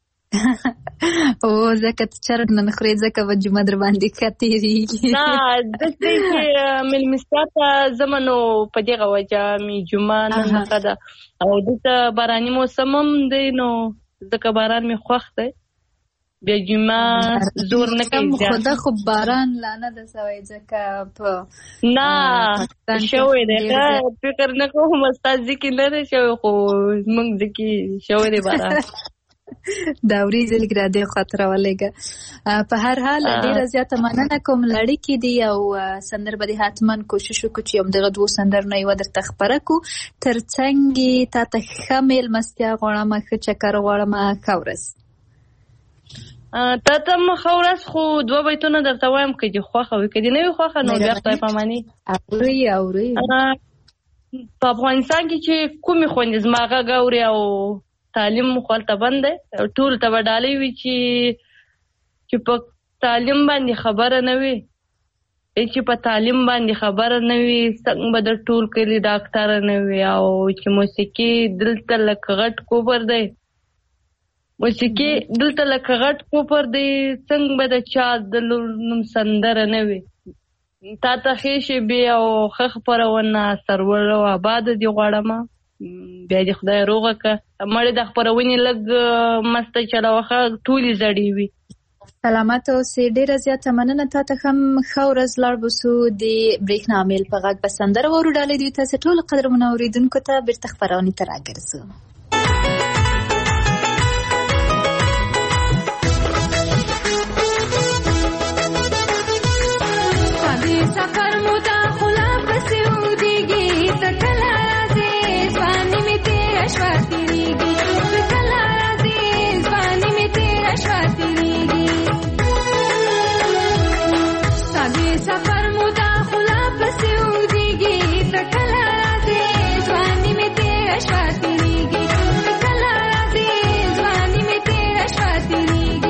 او ځکه ته چرګ نه خورې ځکه به جمعه در باندې ښه تېرېږي. نه داسې چې مېلمستیا ته ځمه نو په دغه وجه مې جمعه نن ښه ده او دلته باراني موسم هم دی نو ځکه باران مې خوښ دی. بیا جمعه زور نه کوي خو دا خو باران لا نه ده سوی ځکه په نه شوی دی فکر نه کوم ستا ځکې نه دی شوی خو زموږ ځکې شوی دی باران. دا ورېځې لږ را دې خواته راولېږه. په هر حال ډېره زیاته مننه کوم لړیکې دي او سندر به دې حتما کوشش وکړو چې همدغه دوو سندرو نه یوه درته خپره کړو. تر څنګ یې تا ته ښه مېلمستیا غواړم، ښه چکر غواړم، ښه ورځ. تا ته هم ښه ورځ خو دوه بیتونه درته وایم که دې خوښه وي که دې نه وي خوښه نو بیا خدای پاماني. اورئ اورئ په افغانستان کې چې کومې خویندې زما غږ اوري او تعلیم خو هلته بند دی ټولو ته به ډالۍ وي چې چې په تعلیم باندې خبره نه وي چې په تعلیم باندې خبره نه وي څنګه به د ټول کلي ډاکټره نه وي او چې موسیقي دلته لکه غټ کوپر دی موسیقي دلته لکه غټ کوپر دی څنګه به د چا د نوم سندره نه وي. تا ته ښې شېبې او ښه خپرونه سرور او آباد دې غواړم. بیا دې خدای روغه که مړې د خپرونې لږ مسته چلوخه ټولې زړې وي. سلامت اوسې. ډېره زیاته مننه. تا ته هم ښه ورځ لاړ بوسو. د برېښنا میل په غږ به سندره واورو. ډالۍ دوی تاسې ټولو قدرمنو اورېدونکو ته بېرته خپرونې ته راګرځو. سفر مو دا خلا پسې ودیږي ته کله راځې ځواني مې تېره شوه تېرېږي ته کله راځې ځواني مې تېره شوه تېرېږي ستا د سفر مو دا خلا پسې ودیږي ته کله راځې ځواني مې تېره شوه تېرېږي ته کله راځې ځواني مې تېره شوه تېرېږي.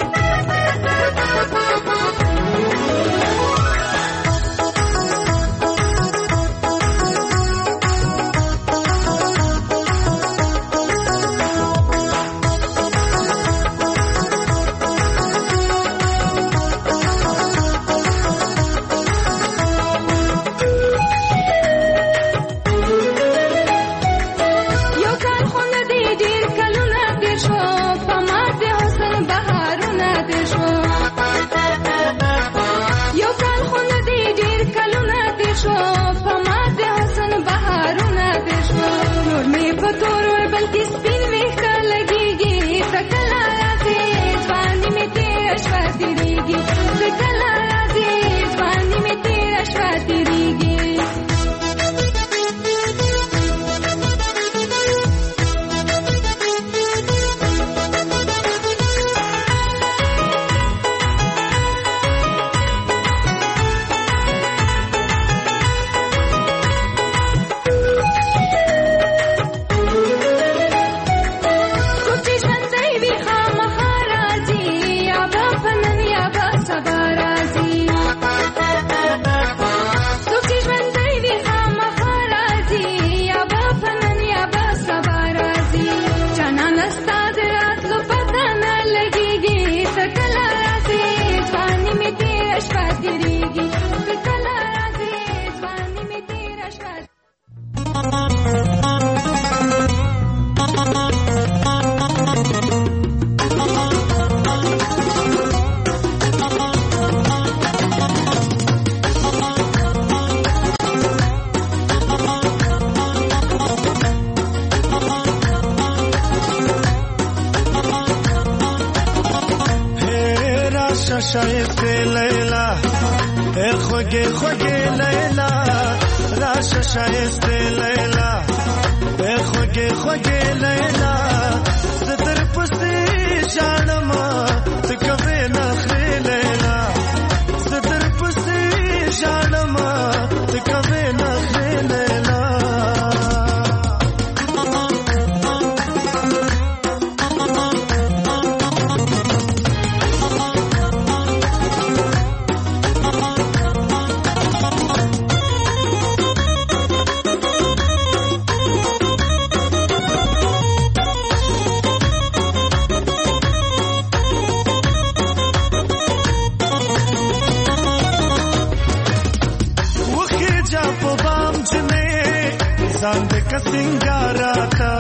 شایسته لیلا ای خوږې خوږې لیلا راشه شایسته لیلا ای خوږې خوږې لیلا زه در پسې ژاړم ته کوې نخرې لیلا زه در پسې ژاړم ته کوې نخرې لیلا لکه سنگاراتا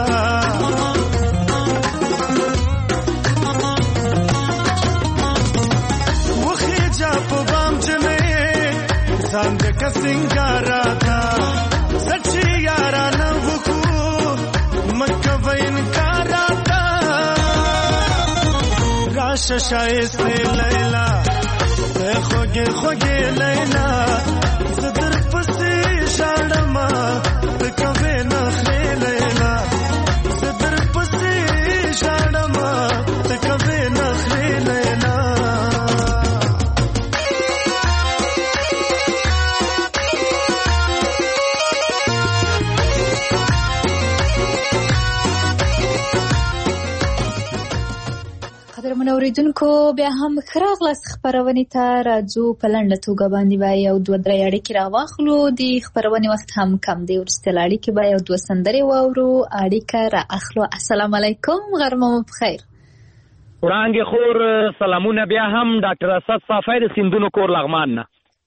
وخی جا په بام جنې ځان لکه سنگاراتا سچي یارانه وکړو مکه وینکاراتا راشه شایسته لیلا ته خوږې خوږې لیلا زه در پسې ژاړمه ته کوې نخرې لیلا زه در پسې ژاړمه ته کوې نخرې لیلا قدرمن اوریدونکو بیا هم ښه راغلاست خپرونې ته. راځو په لنډه توګه باندې به یو دوه درې اړیکې راواخلو. د خپرونې وخت هم کم دی، وروستۍ اړیکې به یو دوه سندرې واورو. اړیکه را اخلو. السلام علیکم، غرمه مو بخیر. وړانګې خور سلامونه. بیا هم ډاکټر اسد صافی د سیندونو کور لغمان نه.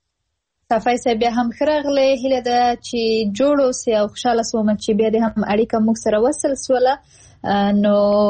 صافی صاحب بیا هم ښه راغلی. هیله ده چې جوړ اوسې او خوشحاله سوم چې بیا دې هم اړیکه موږ سره وصل سوله. نو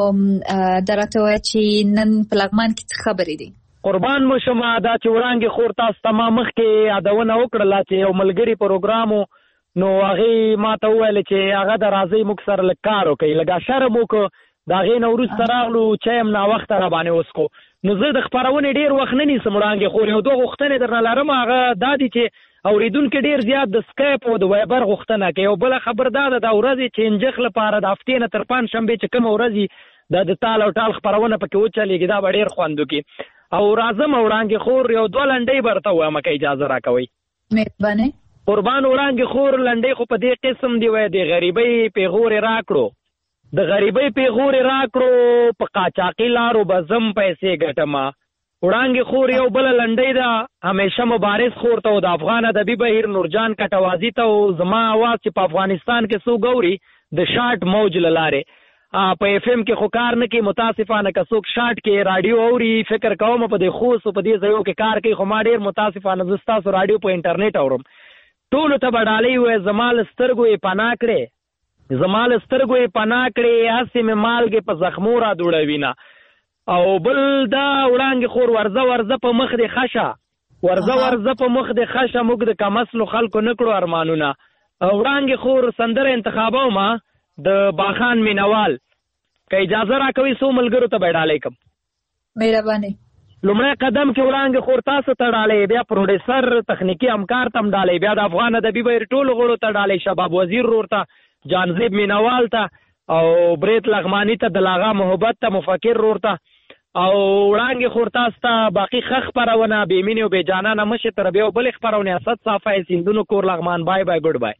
درته وایه چې نن په لغمان کې څه خبرې دي؟ قربان مو شمه. دا چې وړانګې خور تاسو ته ما مخکې یادونه وکړله چې یو ملګري پروګرام و، نو هغې ما ته وویل چې هغه د راځئ موږ سره لږ کار وکړئ، لږ شرم وکړو. د هغې نه وروسته راغلو، چای هم ناوخته را باندې وڅښو. نو زه د خپرونې ډېر وخت نه نیسم وړانګې خور. یو دوه غوښتنې درنه لرم، هغه دا دي چې اوریدونکي ډېر زیات د سکایپ او د وایبر غوښتنه کوي. یو بله خبر دا ده د ورځې چینجخ لپاره د هفتې نه تر پنجشنبې چې کومه ورځ دا د تال او ټال خپرونه پکې وچلېږي، دا به ډېر خوند وکړي. او راځم وړانګې خور یو دوه لنډۍ به درته ووایم که اجازه راکوئ. مهرباني. قربان وړانګې خور لنډۍ خو په دې قسم دی وایي د غریبۍ پیغورې راکړو د غریبۍ پیغورې راکړو په قاچاقي لارو به زم پیسې ګټمه. وړانګې خور یو بله لنډۍ ده همیشه مبارز خور ته او د افغان ادبي بهیر نورجان کټوازي ته او زما اواز چې په افغانستان کې څوک اوري د شارټ موج له لارې په اف ام کې خو کار نه کوي، متاسفانه که څوک شارټ کې راډیو اوري فکر کوم په دې خوست په دې ځایو کې کار کوي، خو ما ډېر متاسفانه زه ستاسو راډیو په انټرنیټ اورم. ټولو ته به ډالۍ ووایي زما له سترګو یې پناه کړې زما له سترګو یې پناه کړې هسې مې مالګې په زخمو را دوړوینه. او بل دا وړانګې خور ورځه ورځه په مخ دې خشه ورځه ورځه په مخ دې خشه موږ د کمسلو خلکو نه کړو ارمانونه. وړانګې خور سندره انتخابومه د باخان مینوال، که اجازه راکوي څو ملګرو ته به ډالۍ کړم. مهرباني. لومړی قدم کې وړانګې خور تاسو ته ډالۍ، بیا پروډیسر تخنیکي همکار ته هم ډالۍ، بیا د افغان ادبي بهیر ټولو غړو ته ډالۍ، شباب وزیر رور ته، جانزیب مینوال ته او بریت لغمانی ته، دلاغا محبت ته، مفکر رور ته. او وړانګې خور تاسو ته باقي ښه خپرونه بې مینې او بې جانانه مشې تر بیا بلې خپرونې اسد صافی سیندونو کور لغمان. بای بای، ګډ بای.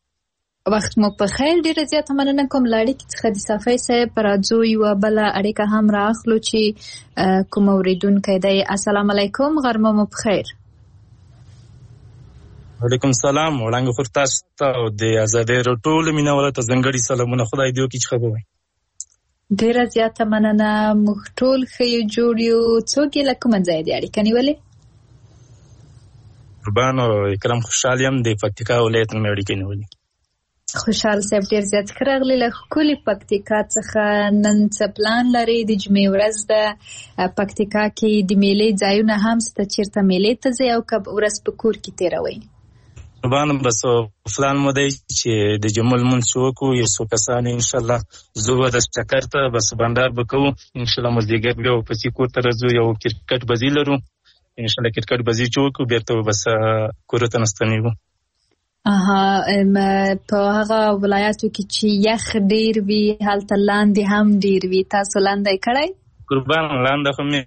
وخت مو په خیر. ډېره زیاته مننه کوم له اړیکې څخه د صافی صاحب. راځو یوه بله اړیکه هم رااخلو چې کوم اورېدونکی دی. السلام علیکم، غرمه مو په خیر. وعلیکم السلام. وړانګې خور تاسو ته او د ازادۍ راډیو ټولو مینوالو ته ځانګړي سلامونه. خدای دې وکړي چې ښه به وایي. ډېره زیاته مننه. موږ ټول ښه یو جوړ یو. څوک یې له کومه ځایه دې اړیکه نیولې؟ قربان او اکرم خوشحال یم، د پکتیکا ولایت نه مې اړیکې نیولې. خوشحال صاحب ډېر زیات ښه راغلي. له ښکلي پکتیکا څخه نن څه پلان لرئ؟ د جمعې ورځ ده، پکتیکا کې د میلې ځایونه هم شته، چېرته میلې ته ځئ او که ورځ په کور کې تېروئ؟ قربان بس پلان مو دی چې د جمعې لمونځ چې وکړو یو څو کسان انشاءالله زه به د چکر ته بس بنډار به کوو انشاءالله. مازدیګر بیا ورپسې کور ته راځو، یو کرکټ بازي لرو انشاءالله. کرکټ بازي چې وکړو بېرته به بس کور ته نستنېږو. اها په هغه ولایاتو کې چې یخ ډېر وي هلته لاندې هم ډېر وي، تاسو لاندې کړی؟ قربان لاندې خو مې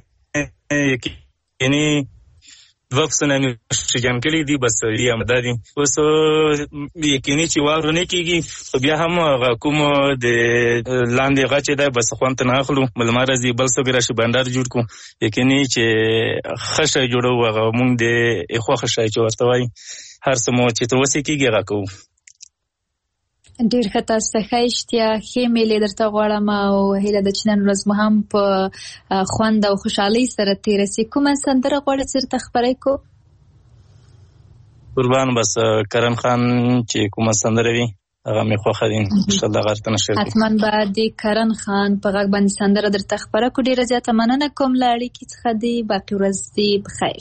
یعنې دوه پسونه مې شجان کړي دي، بس ډېر همدا دي. اوس یقیني چې واورو نه کېږي، خو بیا هم هغه کوم د لاندې هغه چې دی بس خوند ته نه اخلو. مېلمه راځي بل څوک راشي بنډار جوړ کړو، یقیني چې ښه شی جوړوو، هغه مونږ د خوښه شی چې ورته وایي هر څه مو چې ته وسې کېږي هغه کوو. ډېر ښه، تاسو ته ښه اشتیا ښې میلې درته غواړم او هیله ده چې نن ورځ مو هم په خوند او خوشحالۍ سره تېره سي. کومه سندره غواړئ چې درته خپره کړو؟ قربان بس کرن خان چې کومه سندره وي هغه مې خوښه دي ان شاء الله غرته نشر دي. حتما به د کرن خان په غږ باندې سندره درته خبره کو. ډیره زیاته مننه کوم له اړیکې څخه دی. باقي ورځ دې بخیر.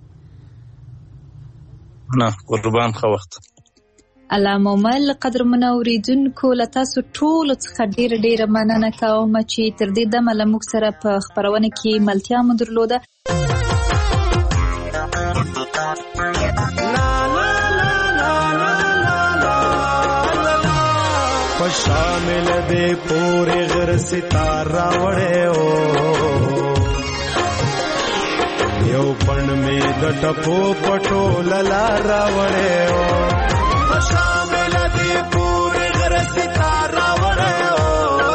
نه قربان ښه وخت. الله مومل قدرمنو اوریدونکو له تاسو ټولو څخه ډیره ډیره مننه کوم چې تر دې دمه له موږ سره په خپرونه کې ملتیا مو درلوده. شامل دے پورے غر ستارہ وڑے او یو پن میں دٹپو پٹو للارا وڑے او شامل دے پورے غر ستارہ وڑے او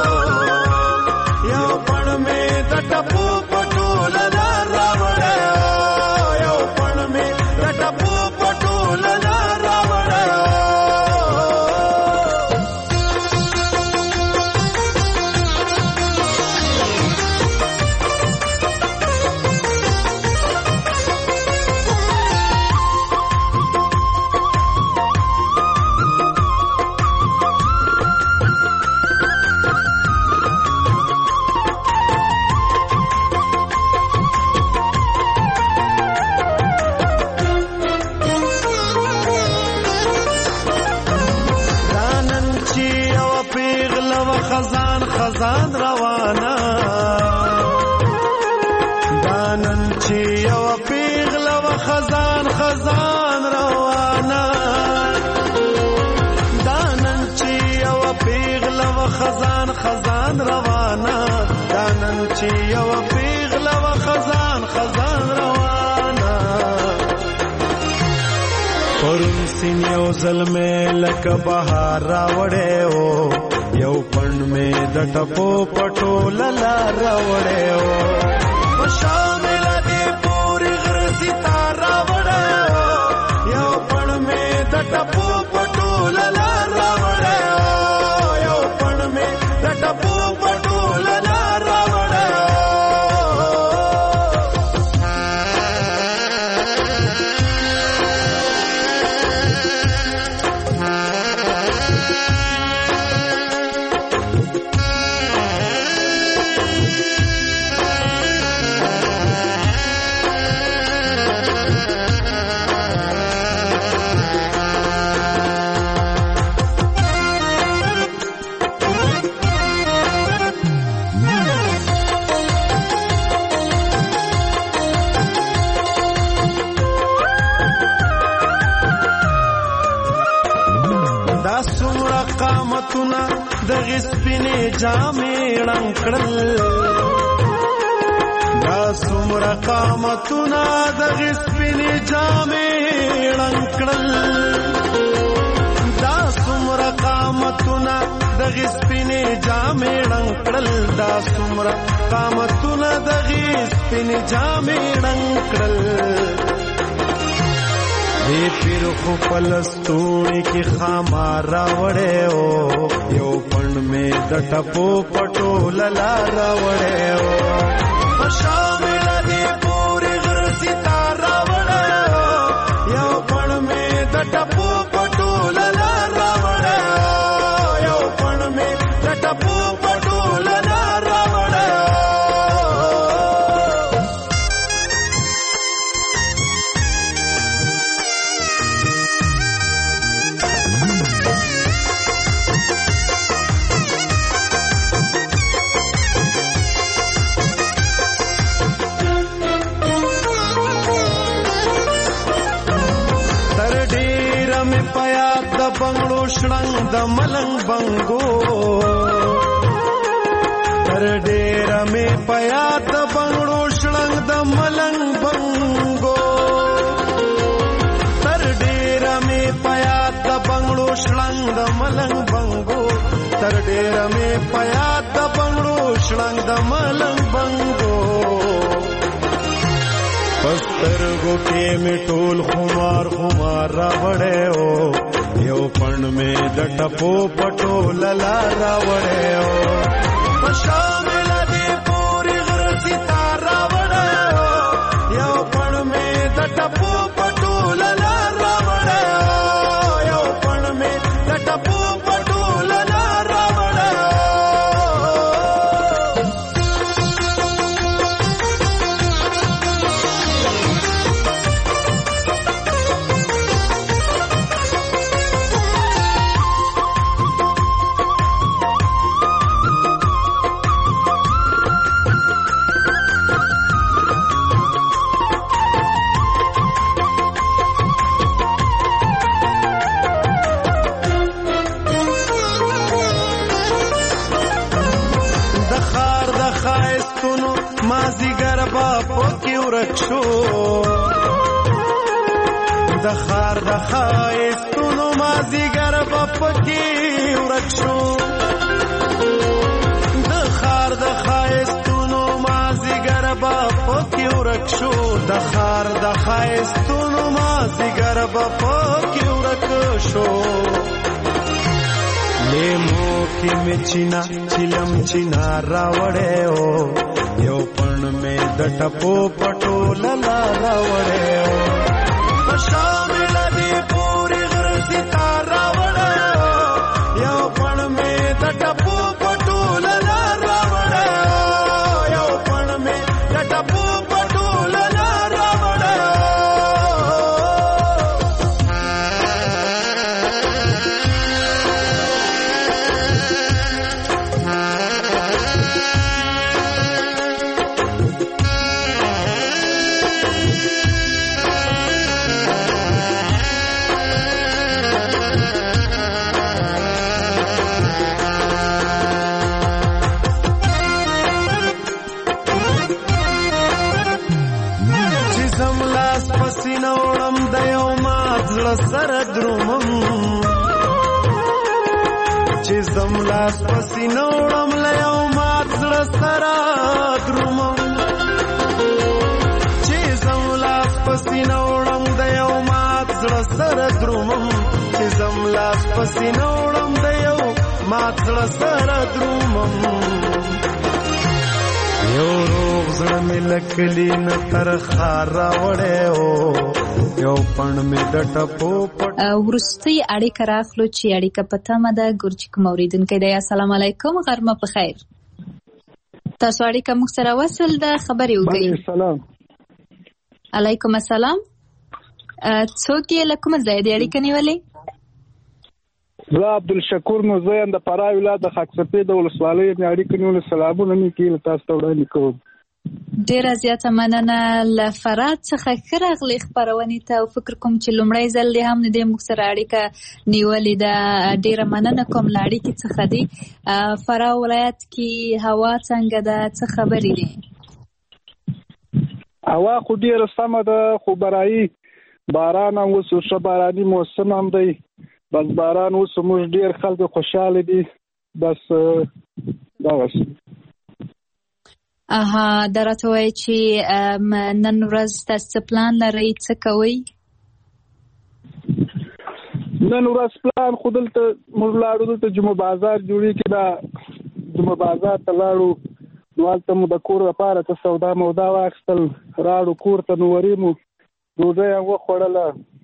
یو پن میں دٹپو پٹو للارا وڑے او یو پن میں دٹپو پٹو للارا وڑے او خزان خزان روانا دانن چی یو پیغله و خزان خزان روانا دانن چی یو پیغله و خزان خزان روانا دانن چی یو پیغله و خزان خزان روانا پرون سین یو ظلمه لک بهار راوړې او یو پن میں دٹپو پٹو للا راوڑے او شامل دی پوری غر ستارہ وڑے او یو پن میں دٹپو پٹو للا راوڑے او یو پن میں دٹپو پٹو للا راوڑے او قامتنا د غسپینې جامې ړنګړل دا څومره قامتنا د غسپینې جامې ړنګړل دا څومره قامتنا د غسپینې جامې ړنګړل دا څومره قامتنا د غسپینې جامې ړنګړل دی پیر خو پلستونی کی خامارا وڑے او یو پن میں دٹپو پٹو للا راوڑے او شامل دی پوری غر ستارہ وڑے او یو پن میں دٹپو پٹو للا راوڑے او یو پن میں دٹپو پٹو للا راوڑے او بنگلو شړنګ د ملنګ بنګو تر ډیر مې پیات د بنگلو شړنګ د ملنګ بنګو تر ډیر مې پیات د بنگلو شړنګ د ملنګ بنګو تر ډیر مې پیات د بنگلو شړنګ د ملنګ بنګو پسترګو کې مې ټول خمار خمار راوړې او یو پن میں دٹپو پٹو للا راوڑے او شامل دی پوری غر ستارہ وڑے او یو پن میں دٹپو پٹو للا راوڑے او یو پن میں دٹپو پٹو ورک شو د خار د ښایستونو مازدیګر به پکې ورک شو د خار د ښایستونو مازدیګر به پکې ورک شو د خار د ښایستونو مازدیګر به پکې ورک شو لیمو کې مې چینا چلم چینا راوړې او یو پړ مې د ټپو پټو للا راوړې او شامل دی پوری غرزی تار راوړې یو پړ مې د ټپو پټو للا راوړې یو پړ مې د ټپو پټو للا راوړې سره درومم چې زم لاس پسینه وړم له یو مات زړه سره درومم چې زم لاس پسینه وړم د یو مات زړه سره درومم چې زم لاس پسینه وړم د یو مات زړه سره درومم یو روغ زړه مې لکلی نه تر خار راوړی او یو پړ مې د ټپو پټ وروستۍ اړیکه راخلو چې اړیکه په تمه ده ګورچ کوم اوریدونکی دی. السلام علیکم غرمه په خیر. تاسو اړیکه موږ سره وصل ده خبرې وکړئ. سلام علیکم السلام. څوک یې له کومه ځایه دی اړیکه نیولې؟ زه عبدالشکور نو زه یم د فراه ولایت د خاکسپې د ولسوالۍ یم اړیکه نیولې. سلامونه مې کړي تاسو ته وړاندې کوم. ډیره زیاته مننه له فرات څخه ښه راغلې خپرونې ته او فکر کوم چې لومړی ځل دې هم دې موږ سره اړیکه نیولې ده. ډیره مننه کوم له اړیکې څخه دي. فراه ولایت کې هوا څنګه ده؟ څه خبرې دي؟ هوا خو ډیره سمه ده خو برایي باران هم اوس ښه باراني موسم هم دی. بس باران اوس موږ ډیر خلک خوشحاله دي. بس دغسې اها دا راته وایي چې نن ورځ تاسو څه پلان لرئ؟ څه کوئ؟ نن ورځ پلان خو دلته موږ لاړو دلته جمعه بازار جوړېږي دا جمعه بازار ته لاړو نو هلته مو د کور لپاره څه سودا مودا واخیستل راړو کور ته نو ورې مو ډوډۍ هم وخوړله